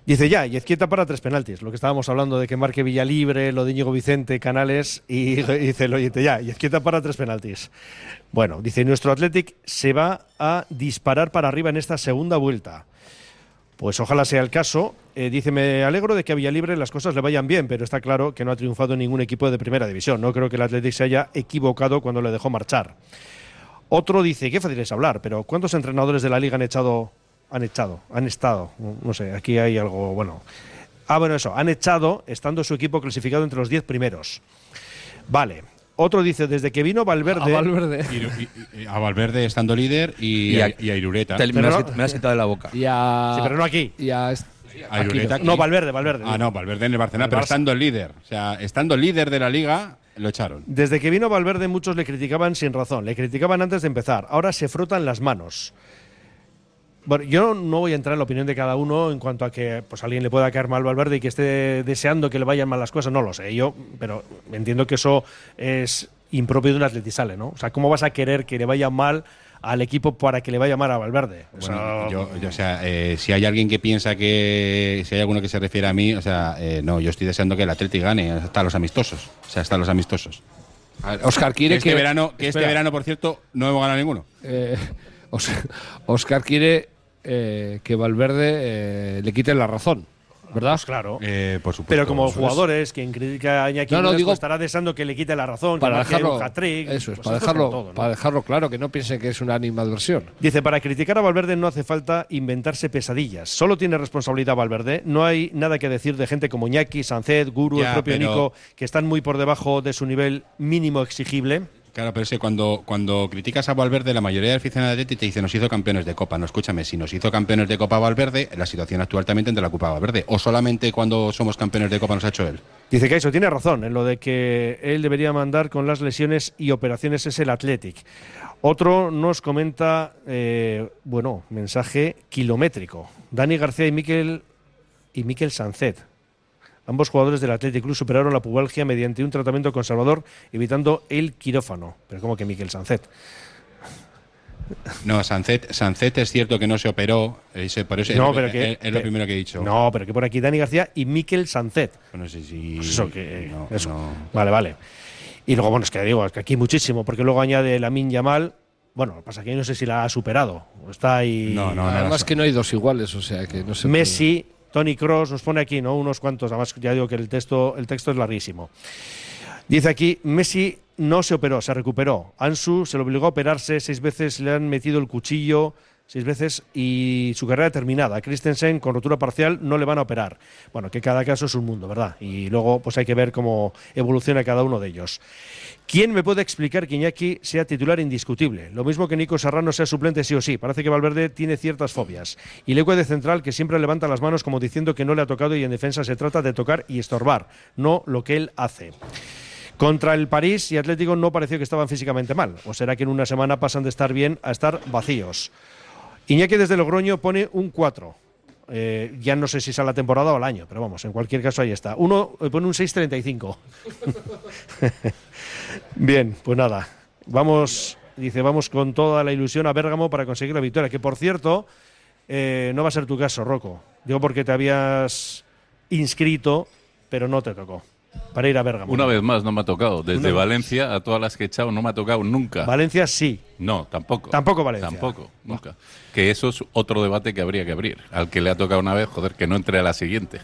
Dice ya, y Ezquieta para 3 penaltis. Lo que estábamos hablando de que marque Villalibre, lo de Íñigo Vicente, Canales, y dice el oyente ya, y Ezquieta para 3 penaltis. Bueno, dice, nuestro Athletic se va a disparar para arriba en esta segunda vuelta. Pues ojalá sea el caso. Dice, me alegro de que a Villalibre las cosas le vayan bien, pero está claro que no ha triunfado en ningún equipo de primera división. No creo que el Athletic se haya equivocado cuando le dejó marchar. Otro dice, qué fácil es hablar, pero ¿cuántos entrenadores de la Liga han estado, no sé, aquí hay algo, bueno. Bueno, eso, han echado estando su equipo clasificado entre los 10 primeros. Vale. Otro dice, desde que vino Valverde... A Valverde estando líder y a Irureta. Me lo has quitado de la boca. Sí, pero no aquí. A Irureta aquí. No, Valverde. No, Valverde en el Barcelona, pero estando líder. O sea, estando líder de la Liga, lo echaron. Desde que vino Valverde muchos le criticaban sin razón. Le criticaban antes de empezar. Ahora se frotan las manos. Bueno, yo no voy a entrar en la opinión de cada uno en cuanto a que pues a alguien le pueda caer mal Valverde y que esté deseando que le vayan mal las cosas, no lo sé yo, pero entiendo que eso es impropio de un atletizale, ¿no? O sea, ¿cómo vas a querer que le vaya mal al equipo para que le vaya mal a Valverde? Bueno, si hay alguien que piensa que si hay alguno que se refiere a mí, no, yo estoy deseando que el Atleti gane hasta los amistosos, Óscar quiere este verano, por cierto, no hemos ganado ninguno. Óscar quiere que Valverde le quite la razón, ¿verdad? Pues claro. Por supuesto. Pero como jugadores, quien critica a Iñaki digo, estará deseando que le quite la razón, para dejarlo, un hat-trick. Eso es, pues para dejarlo claro, que no piensen que es una animadversión. Dice, para criticar a Valverde no hace falta inventarse pesadillas. Solo tiene responsabilidad Valverde. No hay nada que decir de gente como Iñaki, Sancet, Guru, el propio Nico, que están muy por debajo de su nivel mínimo exigible. Claro, pero es que cuando criticas a Valverde, la mayoría del aficionado de Atleti te dice nos hizo campeones de Copa. No, escúchame, si nos hizo campeones de Copa Valverde, la situación actual también tendrá la culpa Valverde. ¿O solamente cuando somos campeones de Copa nos ha hecho él? Dice que eso tiene razón en lo de que él debería mandar con las lesiones y operaciones es el Athletic. Otro nos comenta, mensaje kilométrico. Dani García y Miquel Sancet. Ambos jugadores del Athletic Club superaron la pubalgia mediante un tratamiento conservador, evitando el quirófano. Pero ¿cómo que Miquel Sancet? No, Sancet es cierto que no se operó, por eso no, es lo primero que he dicho. No, pero que por aquí Dani García y Miquel Sancet. No sé si... Pues eso que... No, eso. No. Vale. Y luego, es que aquí muchísimo, porque luego añade Lamine Yamal. Bueno, lo que pasa es que no sé si la ha superado. Está ahí... No. Además que no hay dos iguales, o sea que no sé... Messi... Toni Kroos nos pone aquí, ¿no? Unos cuantos, además ya digo que el texto es larguísimo. Dice aquí, Messi no se operó, se recuperó. Ansu se le obligó a operarse, 6 veces le han metido el cuchillo, 6 veces, y su carrera terminada. A Christensen, con rotura parcial, no le van a operar. Bueno, que cada caso es un mundo, ¿verdad? Y luego pues hay que ver cómo evoluciona cada uno de ellos. ¿Quién me puede explicar que Iñaki sea titular indiscutible? Lo mismo que Nico Serrano sea suplente sí o sí. Parece que Valverde tiene ciertas fobias. Y Leque de central, que siempre levanta las manos como diciendo que no le ha tocado, y en defensa se trata de tocar y estorbar, no lo que él hace. Contra el París y Atlético no pareció que estaban físicamente mal. ¿O será que en una semana pasan de estar bien a estar vacíos? Iñaki desde Logroño pone un 4. Ya no sé si es a la temporada o al año, pero vamos, en cualquier caso ahí está. Uno pone un 6,35. Bien, pues nada. Vamos con toda la ilusión a Bérgamo para conseguir la victoria. Que por cierto, no va a ser tu caso, Rocco. Digo porque te habías inscrito, pero no te tocó. Para ir a Bérgamo. Una vez más no me ha tocado. Desde Valencia a todas las que he echado no me ha tocado nunca. Valencia sí. No, tampoco. Tampoco Valencia. Tampoco, nunca. Que eso es otro debate que habría que abrir. Al que le ha tocado una vez, que no entre a la siguiente.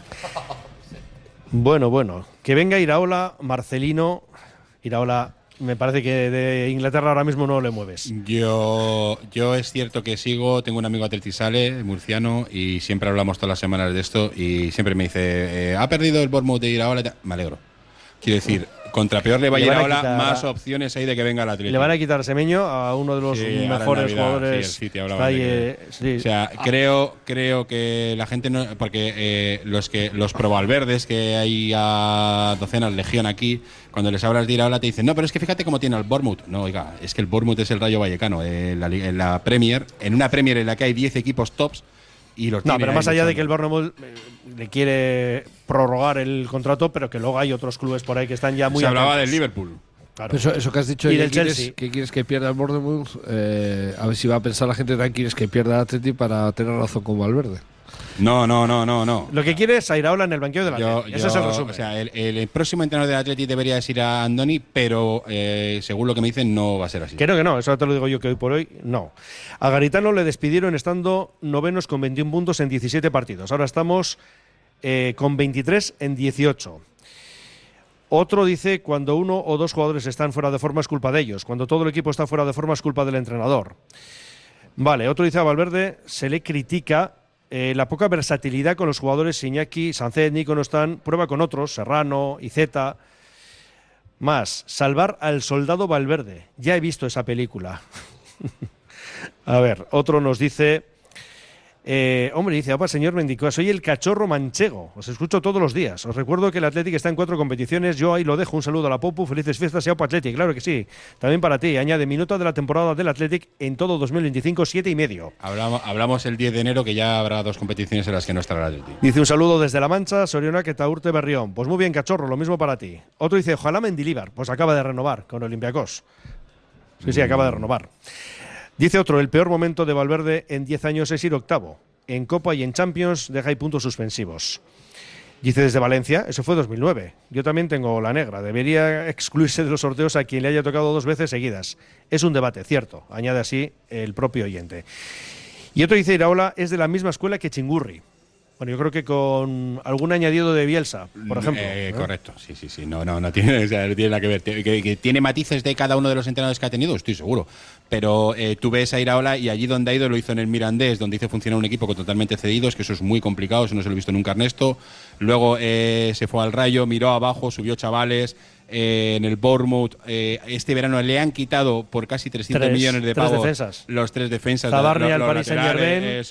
Bueno. Que venga Iraola, Marcelino. Iraola, me parece que de Inglaterra ahora mismo no le mueves. Yo es cierto que tengo un amigo atletizale, murciano, y siempre hablamos todas las semanas de esto, y siempre me dice, ha perdido el Bournemouth de Iraola. Me alegro. Quiero decir, contra peor le va a ir ahora, más opciones hay de que venga el Atlético. Le van a quitar Semeño a uno de los mejores jugadores. Sí, te hablaba O sea, creo que la gente no, porque los pro Valverdes que hay a docenas legión aquí, cuando les hablas de Iraola te dicen, no, pero es que fíjate cómo tiene al Bournemouth. No, oiga, es que el Bournemouth es el Rayo Vallecano, en la Premier, en una Premier en la que hay 10 equipos tops. No, pero más allá de que el Bournemouth le quiere prorrogar el contrato, pero que luego hay otros clubes por ahí que están ya muy... Se hablaba del Liverpool. Claro. Eso que has dicho, y del Chelsea. Que quieres que pierda el Bournemouth, a ver si va a pensar la gente también quieres que pierda el Atleti para tener razón con Valverde. No. Lo que quiere es a Iraola en el banquillo del Atleti. Ese es el resumen. O sea, el próximo entrenador del Atleti debería ir a Andoni, pero según lo que me dicen, no va a ser así. Que no, eso te lo digo yo, que hoy por hoy no. A Garitano le despidieron estando novenos con 21 puntos en 17 partidos. Ahora estamos con 23 en 18. Otro dice, cuando uno o dos jugadores están fuera de forma es culpa de ellos. Cuando todo el equipo está fuera de forma es culpa del entrenador. Vale, otro dice, a Valverde se le critica la poca versatilidad con los jugadores. Iñaki, Sánchez, Nico no están. Prueba con otros, Serrano, Iceta. Más, salvar al soldado Valverde. Ya he visto esa película. A ver, otro nos dice... hombre, dice, opa, señor Mendicoa, soy el cachorro manchego, os escucho todos los días. Os recuerdo que el Athletic está en 4 competiciones, yo ahí lo dejo, un saludo a la Popu, felices fiestas y Aupa Athletic, claro que sí, también para ti. Añade, minuto de la temporada del Athletic en todo 2025, 7,5. Hablamos el 10 de enero que ya habrá 2 competiciones en las que no estará el Athletic. Dice, un saludo desde La Mancha, Soriona, que Taurte Berrión. Pues muy bien, cachorro, lo mismo para ti. Otro dice, ojalá Mendilibar, pues acaba de renovar con Olympiacos. Sí, acaba de renovar. Dice otro, el peor momento de Valverde en 10 años es ir octavo. En Copa y en Champions deja ahí puntos suspensivos. Dice desde Valencia, eso fue 2009. Yo también tengo la negra. Debería excluirse de los sorteos a quien le haya tocado 2 veces seguidas. Es un debate, cierto. Añade así el propio oyente. Y otro dice, Iraola es de la misma escuela que Chingurri. Bueno, yo creo que con algún añadido de Bielsa, por ejemplo. Correcto, sí. No tiene, o sea, no tiene nada que ver. Que tiene matices de cada uno de los entrenadores que ha tenido, estoy seguro. Pero tú ves a Iraola y allí donde ha ido lo hizo en el Mirandés, donde hizo funcionar un equipo con totalmente cedidos, que eso es muy complicado, eso no se lo he visto nunca Ernesto. Luego se fue al Rayo, miró abajo, subió chavales. En el Bournemouth este verano le han quitado por casi 300 millones de pavos los 3 defensas. Zabarri al Paris Saint-Germain,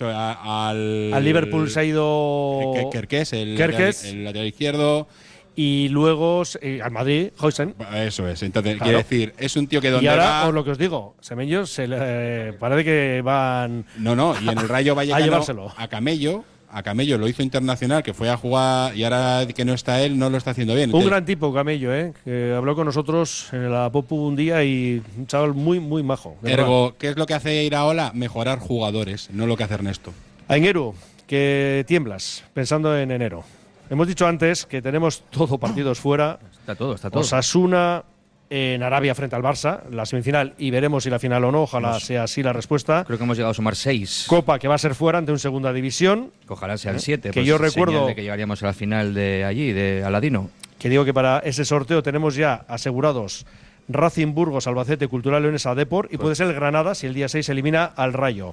al Liverpool se ha ido Kerkez, el lateral izquierdo. Y luego al Madrid, Huysen. Eso es, entonces quiere decir, es un tío que donde y ahora, va... os lo que os digo, Semenyo parece que van... No, y en el Rayo va a llevárselo a Camello lo hizo internacional, que fue a jugar y ahora que no está él, no lo está haciendo bien. Un gran tipo, Camello, que habló con nosotros en la Popu un día y un chaval muy, muy majo. Ergo, ¿qué es lo que hace Iraola? Mejorar jugadores, no lo que hace Ernesto. Aingeru, que tiemblas pensando en enero. Hemos dicho antes que tenemos todo partidos fuera. Está todo. Osasuna en Arabia frente al Barça, la semifinal, y veremos si la final o no. Ojalá sea así la respuesta. Creo que hemos llegado a sumar 6. Copa, que va a ser fuera ante un segunda división. Ojalá sea el 7. Que yo recuerdo de que llegaríamos a la final de allí, de Aladino. Que digo que para ese sorteo tenemos ya asegurados Racing, Burgos, Albacete, Cultural Leonesa, Depor, y puede ser el Granada si el día 6 elimina al Rayo.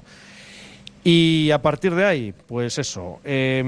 Y a partir de ahí, pues eso,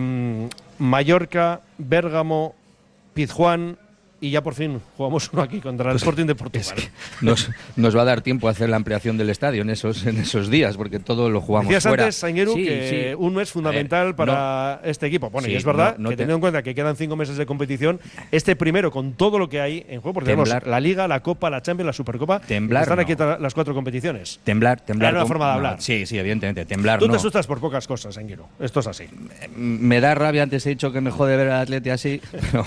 Mallorca, Bérgamo, Pizjuán, y ya por fin jugamos uno aquí contra el Sporting de Portugal. Es que nos va a dar tiempo a hacer la ampliación del estadio en esos días, porque todo lo jugamos Decías fuera. Antes, Aingeru, que un mes fundamental para este equipo. Bueno, y es verdad que teniendo en cuenta que quedan 5 meses de competición, este primero con todo lo que hay en juego, porque tenemos la Liga, la Copa, la Champions, la Supercopa, están aquí las 4 competiciones. Temblar. Hay una forma de hablar. Sí, evidentemente, temblar. Tú te asustas por pocas cosas, Aingeru. Esto es así. Me da rabia, antes he dicho que me jode ver al Atleti así,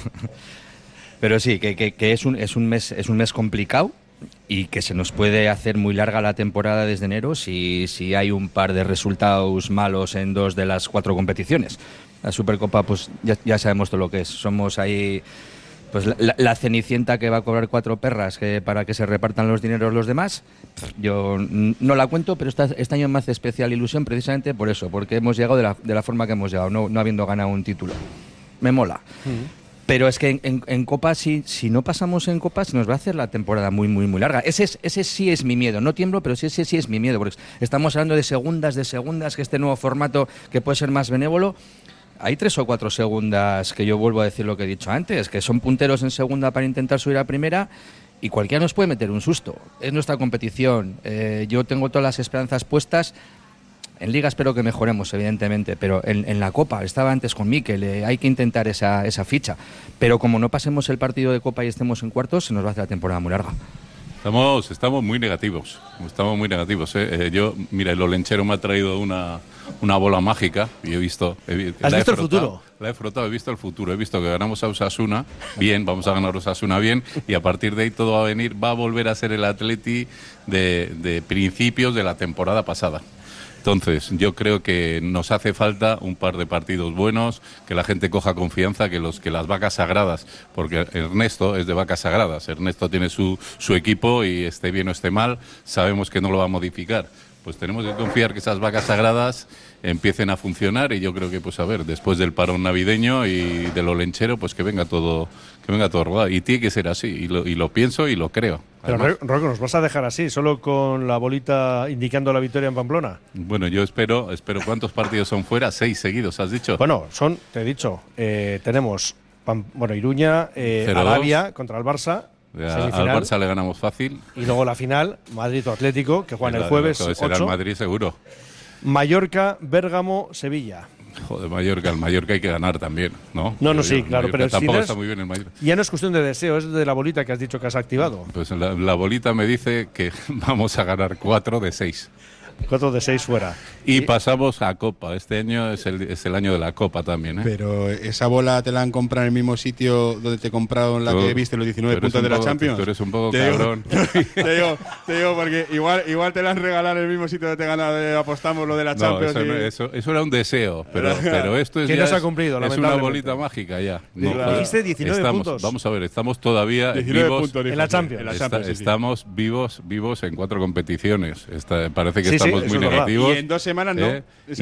pero sí, que es un mes complicado y que se nos puede hacer muy larga la temporada desde enero si hay un par de resultados malos en 2 de las 4 competiciones. La Supercopa, pues ya sabemos todo lo que es. Somos ahí pues la cenicienta que va a cobrar 4 perras para que se repartan los dineros los demás. Yo no la cuento, pero este año me hace especial ilusión precisamente por eso, porque hemos llegado de la forma que hemos llegado, no habiendo ganado un título. Me mola. Pero es que en Copa, si no pasamos en Copa, se nos va a hacer la temporada muy, muy, muy larga. Ese sí es mi miedo. No tiemblo, pero ese sí es mi miedo. Porque estamos hablando de segundas, que este nuevo formato que puede ser más benévolo. Hay 3 o 4 segundas que yo vuelvo a decir lo que he dicho antes, que son punteros en segunda para intentar subir a primera y cualquiera nos puede meter un susto. Es nuestra competición. Yo tengo todas las esperanzas puestas. En Liga espero que mejoremos, evidentemente, pero en la Copa, estaba antes con Mikel, hay que intentar esa ficha. Pero como no pasemos el partido de Copa y estemos en cuartos, se nos va a hacer la temporada muy larga. Estamos muy negativos. Mira, el Olenchero me ha traído una bola mágica y he visto... ¿Has visto el futuro? La he frotado, he visto el futuro. He visto que ganamos a Osasuna, bien, vamos a ganar a Osasuna bien, y a partir de ahí todo va a volver a ser el Atleti de principios de la temporada pasada. Entonces, yo creo que nos hace falta un par de partidos buenos, que la gente coja confianza, que las vacas sagradas, porque Ernesto es de vacas sagradas, Ernesto tiene su equipo y esté bien o esté mal, sabemos que no lo va a modificar. Pues tenemos que confiar que esas vacas sagradas empiecen a funcionar y yo creo que, pues a ver, después del parón navideño y de lo lenchero, pues que venga todo rodado. Y tiene que ser así, y lo pienso y lo creo. Pero Rocco, ¿nos vas a dejar así, solo con la bolita indicando la victoria en Pamplona? Bueno, yo espero, ¿cuántos partidos son fuera? 6 seguidos, ¿has dicho? Bueno, te he dicho, tenemos Iruña, Arabia contra el Barça. Al Barça le ganamos fácil. Y luego la final, Madrid o Atlético, que juegan el jueves 8. Será el Madrid seguro. Mallorca, Bérgamo, Sevilla. Joder, el Mallorca hay que ganar también, ¿no? No, sí, claro, pero tampoco está muy bien el Mallorca. Ya no es cuestión de deseo, es de la bolita que has dicho que has activado. Pues la bolita me dice que vamos a ganar 4 de 6. 4 de 6 fuera. Y pasamos a Copa. Este año es el año de la Copa también, ¿eh? Pero esa bola te la han comprado en el mismo sitio donde te compraron la que viste los 19 puntos de la Champions. Tú eres un poco cabrón. Te digo porque igual te la han regalado en el mismo sitio donde te apostamos lo de la Champions. Eso era un deseo, pero esto es que no se ha cumplido, es una bolita mágica ya. Dijiste 19 puntos. Vamos a ver, estamos todavía vivos en la Champions. Estamos vivos en 4 competiciones. Parece que estamos muy negativos. Y en 2 semanas no.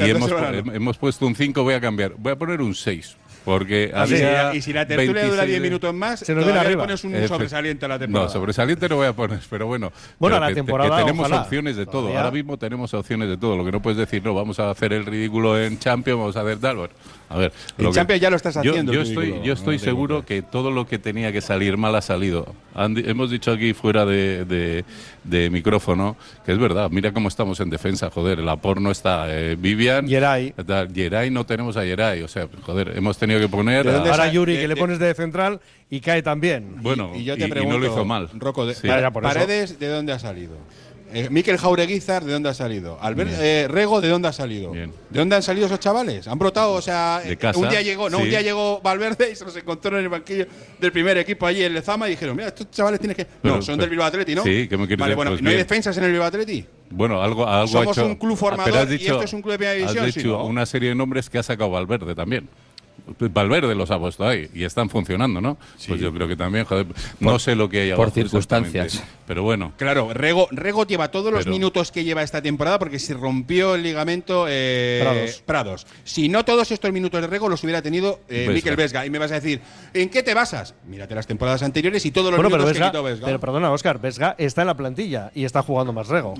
Y hemos puesto un 5, voy a cambiar. Voy a poner un 6. Porque y si la tertulia dura 10 minutos más, se nos viene arriba. Pones un sobresaliente a la temporada. No, sobresaliente no voy a poner, pero bueno. A la temporada que tenemos ojalá. opciones de todo. Ahora mismo tenemos opciones de todo. Lo que no puedes decir, no, vamos a hacer el ridículo en Champions, vamos a hacer tal. Bueno, a ver. En Champions ya lo estás haciendo. Yo estoy seguro que todo lo que tenía que salir mal ha salido. Hemos dicho aquí fuera de micrófono que es verdad. Mira cómo estamos en defensa, joder. El Apor no está. Vivian. Yeray no tenemos a Yeray. O sea, joder, hemos tenido que poner. Ahora Yuri, que le pones de central y cae también. Bueno, y yo te pregunto, no lo hizo mal. Rocco, Paredes, ¿de dónde ha salido? Mikel Jaureguizar, ¿de dónde ha salido? Rego, ¿de dónde ha salido? Bien. ¿De dónde han salido esos chavales? Han brotado, o sea, de casa, un día llegó Valverde y se los encontró en el banquillo del primer equipo allí en Lezama y dijeron, mira, estos chavales tienen que... Son del Bilbao Athletic, ¿no? Sí, ¿qué me quieres decir? Bueno, pues ¿no hay defensas en el Bilbao Athletic? Bueno, algo Somos ha hecho, un club formador y esto es un club de primera división. Has dicho una serie de nombres que ha sacado Valverde también. Valverde los ha puesto ahí y están funcionando, ¿no? Sí. Pues yo creo que también, joder, no sé lo que hay por circunstancias. Pero bueno. Claro, Rego lleva todos los minutos que lleva esta temporada porque se rompió el ligamento Prados. Si no todos estos minutos de Rego los hubiera tenido Mikel Vesga. Y me vas a decir, ¿en qué te basas? Mírate las temporadas anteriores y todos los minutos que quitó Vesga. Pero perdona, Óscar, Vesga está en la plantilla y está jugando más Rego.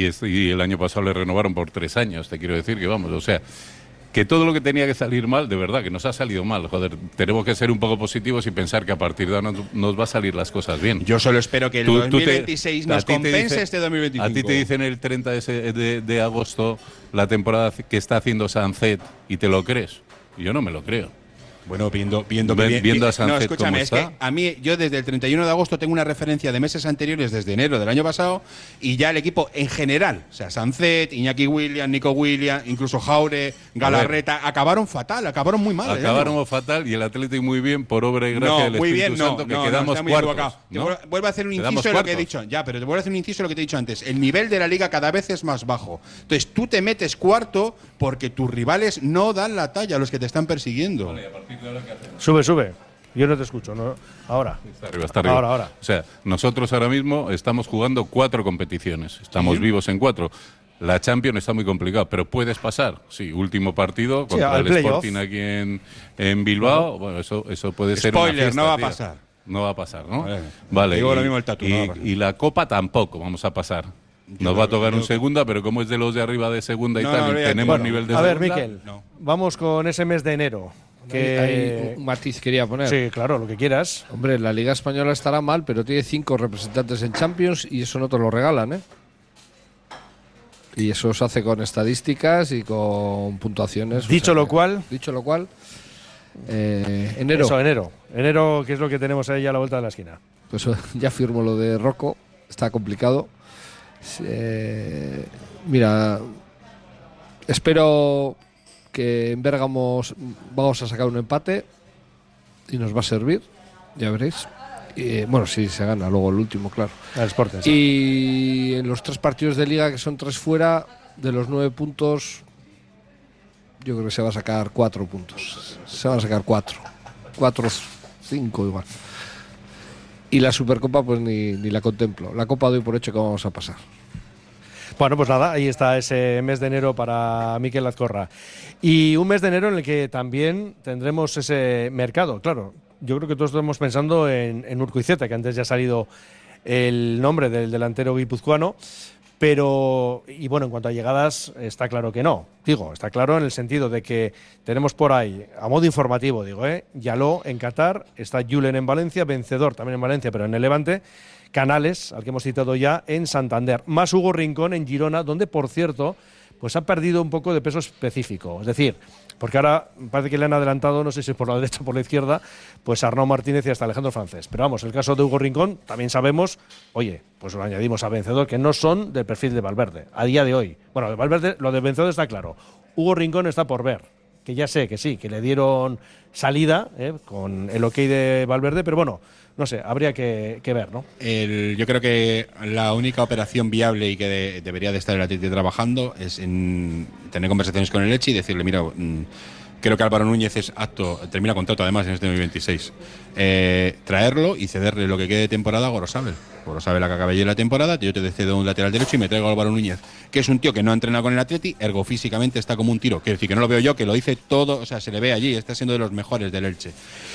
Y el año pasado le renovaron por 3 años, te quiero decir que vamos, o sea… Que todo lo que tenía que salir mal, de verdad, que nos ha salido mal. Joder, tenemos que ser un poco positivos y pensar que a partir de ahora nos va a salir las cosas bien. Yo solo espero que el 2026 nos compense este 2025. A ti te dicen el 30 de agosto la temporada que está haciendo Sancet y te lo crees. Yo no me lo creo. Bueno, viendo a Sancet. No, escúchame, es que a mí, yo desde el 31 de agosto tengo una referencia de meses anteriores, desde enero del año pasado, y ya el equipo en general, o sea, Sancet, Iñaki Williams, Nico Williams, incluso Jaure, Galarreta, acabaron fatal, acabaron muy mal. Acabaron fatal y el Atlético muy bien por obra y gracia del Espíritu Santo, que quedamos cuartos. Vuelvo a hacer un inciso en lo que he didicho. Ya, pero te vuelvo a hacer un inciso en lo que te he dicho antes. El nivel de la liga cada vez es más bajo. Entonces tú te metes cuarto porque tus rivales no dan la talla a los que te están persiguiendo. Vale, a partir de ahora, ¿qué hacemos? Sube. Yo no te escucho, ¿no? Ahora. Está arriba. Ahora. O sea, nosotros ahora mismo estamos jugando 4 competiciones. Estamos vivos en 4. La Champions está muy complicado, pero puedes pasar. Sí, último partido contra el Sporting aquí en Bilbao. Bueno, eso puede ser una fiesta, no va a pasar. No va a pasar, ¿no? Vale. Digo lo mismo el Tatu, y la Copa tampoco vamos a pasar. Nos va a tocar un segunda, pero como es de los de arriba de segunda y tal, y tenemos nivel de segunda… A ver, Miquel, vamos con ese mes de enero. Hay un matiz quería poner. Sí, claro, lo que quieras. Hombre, la Liga Española estará mal, pero tiene 5 representantes en Champions y eso no te lo regalan, ¿eh? Y eso se hace con estadísticas y con puntuaciones. Dicho lo cual, enero. Eso, enero, que es lo que tenemos ahí a la vuelta de la esquina. Pues ya firmo lo de Rocco, está complicado. Mira, espero que en Bérgamo vamos a sacar un empate y nos va a servir, ya veréis. Bueno, si se gana luego el último, claro. El Sporting, y en los 3 partidos de Liga, que son 3 fuera, de los 9 puntos, yo creo que se va a sacar 4 puntos. Se van a sacar 4, 5 igual. Y la Supercopa pues ni la contemplo. La Copa doy por hecho que vamos a pasar. Bueno, pues nada, ahí está ese mes de enero para Mikel Azcorra. Y un mes de enero en el que también tendremos ese mercado. Claro, yo creo que todos estamos pensando en Urkuzeta, que antes ya ha salido el nombre del delantero guipuzcoano. Pero, y bueno, en cuanto a llegadas, está claro que no. Digo, está claro en el sentido de que tenemos por ahí, a modo informativo, Yaló en Qatar, está Julen en Valencia, Vencedor también en Valencia, pero en el Levante, Canales, al que hemos citado ya, en Santander, más Hugo Rincón en Girona, donde, por cierto, pues ha perdido un poco de peso específico. Es decir, porque ahora parece que le han adelantado, no sé si por la derecha o por la izquierda, pues a Arnau Martínez y hasta Alejandro Francés. Pero vamos, el caso de Hugo Rincón, también sabemos, oye, pues lo añadimos a Vencedor, que no son del perfil de Valverde, a día de hoy. Bueno, de Valverde, lo de Vencedor está claro. Hugo Rincón está por ver, que ya sé que sí, que le dieron salida con el ok de Valverde, pero bueno, no sé, habría que ver, ¿no? Yo creo que la única operación viable y que debería de estar el Atleti trabajando es en tener conversaciones con el Elche y decirle, mira, creo que Álvaro Núñez es apto, termina contrato además en este 2026, traerlo y cederle lo que quede de temporada a Gorosabel. Gorosabel, la que acabe ya la temporada, yo te cedo un lateral derecho y me traigo a Álvaro Núñez, que es un tío que no ha entrenado con el Atleti, ergo físicamente está como un tiro. Quiero decir que no lo veo yo, que lo dice todo, o sea, se le ve allí, está siendo de los mejores del Elche.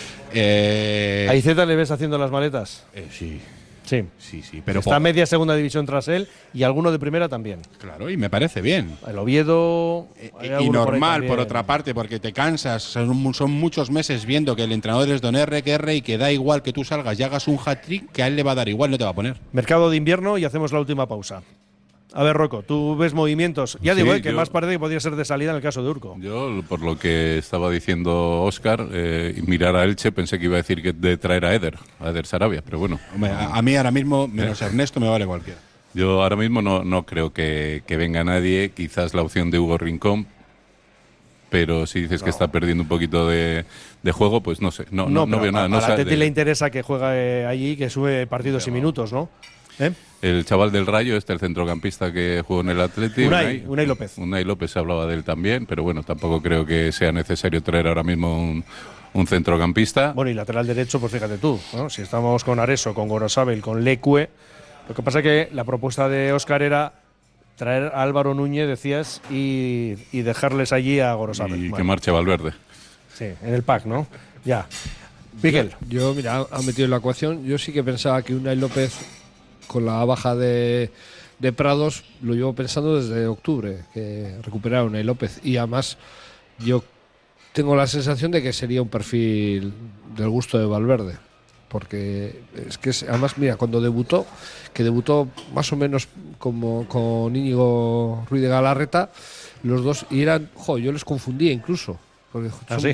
¿A Iceta le ves haciendo las maletas? Sí. Sí, pero está media segunda división tras él y alguno de primera también. Claro, y me parece bien. El Oviedo. Y normal, por otra parte, porque te cansas. Son muchos meses viendo que el entrenador es Don R, que R, y que da igual que tú salgas y hagas un hat-trick, que a él le va a dar igual, no te va a poner. Mercado de invierno y hacemos la última pausa. A ver, Rocco, tú ves movimientos. Ya digo, que más parece que podría ser de salida en el caso de Urco. Yo, por lo que estaba diciendo Óscar, mirar a Elche, pensé que iba a decir que de traer a Eder Sarabia, pero bueno. Hombre, a mí ahora mismo, menos Ernesto, me vale cualquiera. Yo ahora mismo no creo que venga nadie, quizás la opción de Hugo Rincón, pero si dices que está perdiendo un poquito de juego, pues no sé, no veo nada. A Atleti le interesa que juegue allí, que sube partidos y minutos, ¿no? El chaval del Rayo, el centrocampista que jugó en el Atleti, Unai López. Unai López, se hablaba de él también, pero bueno, tampoco creo que sea necesario traer ahora mismo un centrocampista. Bueno, y lateral derecho, pues fíjate tú, ¿no? Si estamos con Areso, con Gorosabel, con Leque, lo que pasa es que la propuesta de Óscar era traer a Álvaro Núñez, decías, y dejarles allí a Gorosabel. Y que marche Valverde. Sí, en el pack, ¿no? Ya. Miguel. Yo, mira, ha metido en la ecuación. Yo sí que pensaba que Unai López, con la baja de Prados, lo llevo pensando desde octubre, que recuperar a Unai López. Y además, yo tengo la sensación de que sería un perfil del gusto de Valverde. Porque es que, además, mira, cuando debutó más o menos como con Íñigo Ruiz de Galarreta, los dos, y eran, yo les confundía incluso. Porque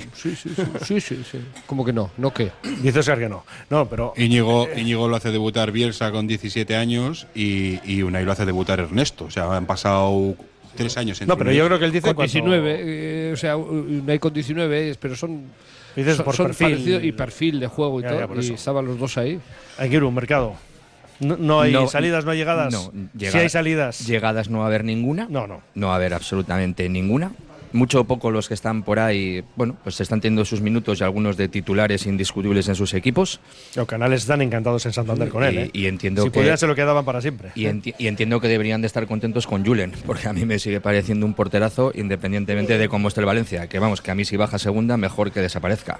Sí. ¿Cómo que no? ¿No qué? Dice Oscar que no. No, pero Íñigo lo hace debutar Bielsa con 17 años y Unai lo hace debutar Ernesto. O sea, han pasado 3 años. No, pero yo creo que él dice con 19, o sea, Unai con 19, pero son parecidos, y perfil de juego y todo, y estaban los dos ahí. Hay que ir a un mercado. No hay salidas, no hay llegadas. No, sí hay salidas. Llegadas no va a haber ninguna. No. No va a haber absolutamente ninguna. Mucho o poco los que están por ahí, bueno, pues están teniendo sus minutos y algunos de titulares indiscutibles en sus equipos. Los Canales están encantados en Santander con él, y entiendo si pudieran se lo quedaban para siempre. Y entiendo que deberían de estar contentos con Julen, porque a mí me sigue pareciendo un porterazo, independientemente de cómo esté el Valencia, que vamos, que a mí si baja segunda, mejor que desaparezca.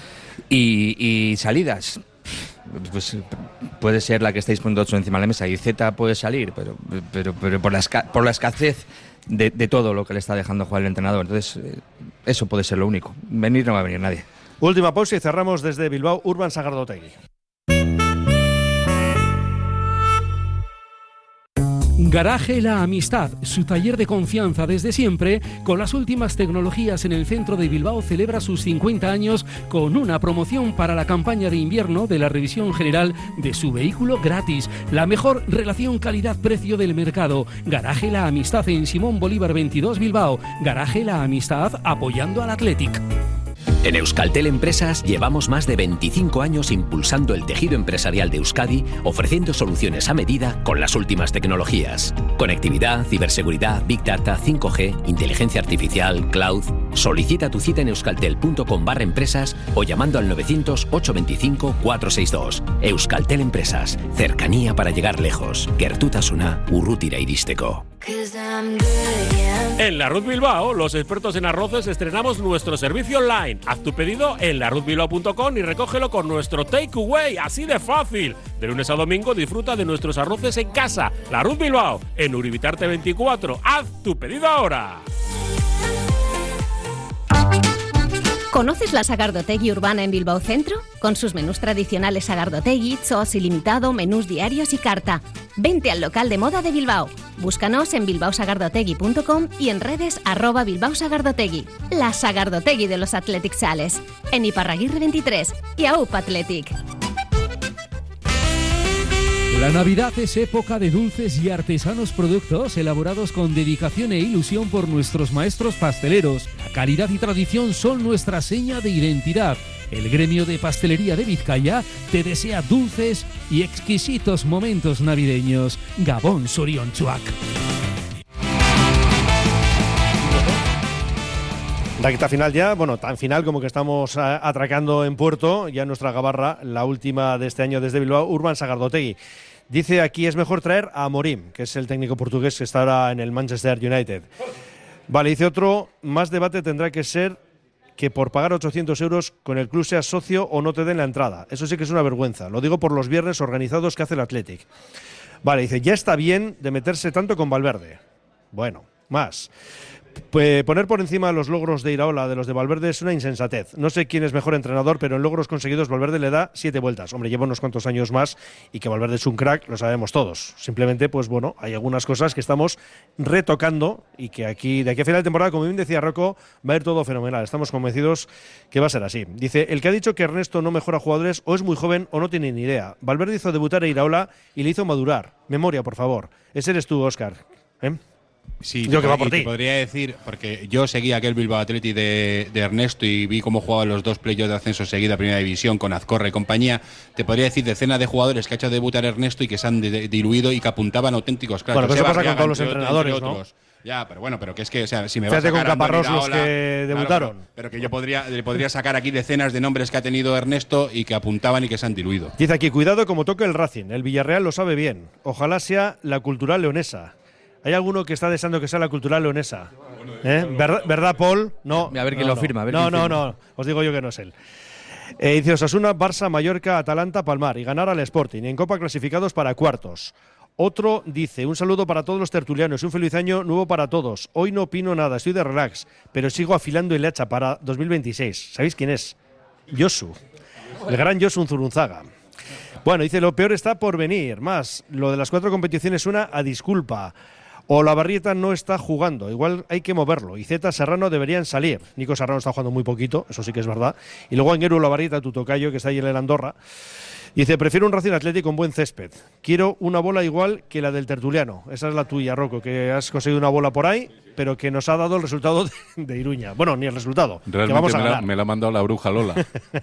Y salidas, pues puede ser la que estáis poniendo encima de la mesa, y Z puede salir, pero por la escasez de todo lo que le está dejando jugar el entrenador. Entonces, eso puede ser lo único. Venir no va a venir nadie. Última pausa y cerramos desde Bilbao, Urban Sagardotegui. Garaje La Amistad, su taller de confianza desde siempre, con las últimas tecnologías en el centro de Bilbao, celebra sus 50 años con una promoción para la campaña de invierno de la revisión general de su vehículo gratis. La mejor relación calidad-precio del mercado. Garaje La Amistad en Simón Bolívar 22 Bilbao. Garaje La Amistad apoyando al Athletic. En Euskaltel Empresas llevamos más de 25 años impulsando el tejido empresarial de Euskadi, ofreciendo soluciones a medida con las últimas tecnologías. Conectividad, ciberseguridad, Big Data, 5G, inteligencia artificial, cloud. Solicita tu cita en euskaltel.com/empresas o llamando al 900-825-462. Euskaltel Empresas. Cercanía para llegar lejos. Gertutasuna urrutira iristeko. En La Ruz Bilbao, los expertos en arroces estrenamos nuestro servicio online. Haz tu pedido en laruzbilbao.com y recógelo con nuestro takeaway, así de fácil. De lunes a domingo disfruta de nuestros arroces en casa. La Ruz Bilbao, en Uribitarte 24. Haz tu pedido ahora. ¿Conoces la Sagardotegi Urbana en Bilbao Centro? Con sus menús tradicionales Sagardotegi, Zos ilimitado, menús diarios y carta. Vente al local de moda de Bilbao. Búscanos en bilbaosagardotegi.com y en redes @bilbaosagardotegi. La Sagardotegi de los Athletic Sales. En Iparraguirre 23 y AUP Athletic. La Navidad es época de dulces y artesanos productos elaborados con dedicación e ilusión por nuestros maestros pasteleros. La calidad y tradición son nuestra seña de identidad. El gremio de pastelería de Vizcaya te desea dulces y exquisitos momentos navideños. Gabón Soriontsuak. Recta final ya, bueno, tan final como que estamos atracando en puerto, ya nuestra gabarra, la última de este año desde Bilbao, Urban Sagardotegi. Dice aquí es mejor traer a Amorim, que es el técnico portugués que está ahora en el Manchester United. Vale, dice otro, más debate tendrá que ser que por pagar 800 euros con el club seas socio o no te den la entrada. Eso sí que es una vergüenza, lo digo por los viernes organizados que hace el Athletic. Vale, dice, ya está bien de meterse tanto con Valverde. Bueno, más. Poner por encima los logros de Iraola de los de Valverde es una insensatez. No sé quién es mejor entrenador, pero en logros conseguidos Valverde le da 7 vueltas. Hombre, lleva unos cuantos años más y que Valverde es un crack, lo sabemos todos. Simplemente, pues bueno, hay algunas cosas que estamos retocando y que de aquí a final de temporada, como bien decía Rocco, va a ir todo fenomenal. Estamos convencidos que va a ser así. Dice, el que ha dicho que Ernesto no mejora jugadores o es muy joven o no tiene ni idea. Valverde hizo debutar a Iraola y le hizo madurar. Memoria, por favor. Ese eres tú, Óscar. Sí, yo que va por ti. Te podría decir, porque yo seguí aquel Bilbao Athletic de Ernesto y vi cómo jugaban los dos playoffs de ascenso seguida a Primera División con Azcorra y compañía. Te podría decir decenas de jugadores que ha hecho debutar Ernesto y que se han diluido y que apuntaban auténticos cracks. Bueno, pero eso pasa con todos los entrenadores, ¿no? Ya, pero bueno, pero que es que, o sea, si me vas a sacar con Caparrós los que debutaron. Claro, pero que yo le podría sacar aquí decenas de nombres que ha tenido Ernesto y que apuntaban y que se han diluido. Dice aquí, cuidado como toque el Racing. El Villarreal lo sabe bien. Ojalá sea la Cultural Leonesa. ¿Hay alguno que está deseando que sea la Cultural Leonesa? ¿Verdad, Paul? No. A ver quién lo firma. No. Os digo yo que no es él. Dice Osasuna, Barça, Mallorca, Atalanta, Palmar y ganar al Sporting. En Copa clasificados para cuartos. Otro dice, un saludo para todos los tertulianos y un feliz año nuevo para todos. Hoy no opino nada, estoy de relax, pero sigo afilando el hacha para 2026. ¿Sabéis quién es? Josu. El gran Josu Zurunzaga. Bueno, dice, lo peor está por venir. Más, lo de las 4 competiciones suena a disculpa. O la Barrieta no está jugando, igual hay que moverlo. Y Zeta, Serrano deberían salir. Nico Serrano está jugando muy poquito, eso sí que es verdad. Y luego Anguero, la Barrieta, tu tocayo, que está ahí en el Andorra. Dice, prefiero un Racing Athletic con buen césped. Quiero una bola igual que la del tertuliano. Esa es la tuya, Rocco, que has conseguido una bola por ahí, pero que nos ha dado el resultado de Iruña. Bueno, ni el resultado. Realmente que vamos a ganar. Me la ha mandado la bruja Lola.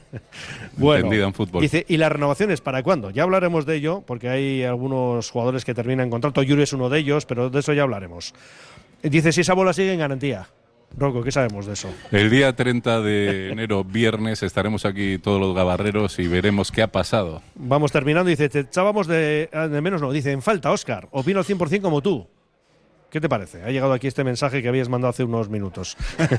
Bueno, entendida en fútbol. Dice, ¿y las renovaciones para cuándo? Ya hablaremos de ello, porque hay algunos jugadores que terminan contrato. Yuri es uno de ellos, pero de eso ya hablaremos. Dice, si esa bola sigue en garantía. Rocco, ¿qué sabemos de eso? El día 30 de enero, viernes, estaremos aquí todos los gabarreros y veremos qué ha pasado. Vamos terminando. Dice, te echábamos de menos, no. Dice, en falta, Óscar. Opino al 100% como tú. ¿Qué te parece? Ha llegado aquí este mensaje que habías mandado hace unos minutos.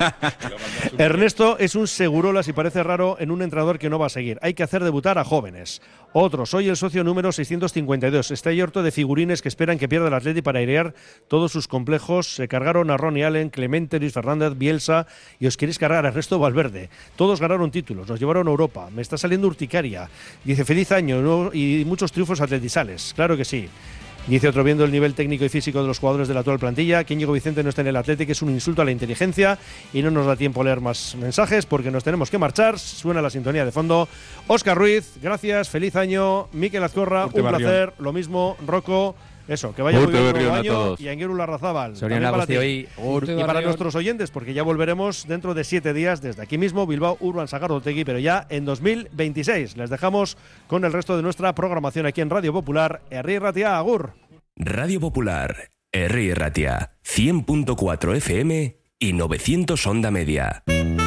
Ernesto es un segurolas y parece raro en un entrenador que no va a seguir. Hay que hacer debutar a jóvenes. Otro, soy el socio número 652. Está ahí harto de figurines que esperan que pierda el Atleti para airear todos sus complejos. Se cargaron a Ronnie Allen, Clemente, Luis Fernández, Bielsa y os queréis cargar a Ernesto Valverde. Todos ganaron títulos, nos llevaron a Europa. Me está saliendo urticaria. Dice, feliz año, ¿no? Y muchos triunfos atletisales. Claro que sí. Dice otro, viendo el nivel técnico y físico de los jugadores de la actual plantilla, que Íñigo Vicente no esté en el Athletic es un insulto a la inteligencia y no nos da tiempo a leer más mensajes porque nos tenemos que marchar. Suena la sintonía de fondo. Óscar Ruiz, gracias, feliz año. Mikel Azcorra, un placer, lo mismo. Rocco, Eso, que vaya muy bien Berrión el a año todos. y Anguero Larrazábal. Soriana También para ti. Guztioi, Y para nuestros oyentes, porque ya volveremos dentro de 7 días desde aquí mismo, Bilbao Urban Sagardotegui, pero ya en 2026. Les dejamos con el resto de nuestra programación aquí en Radio Popular. Herri Ratia, agur. Radio Popular, Herri Ratia, 100.4 FM y 900 Onda Media.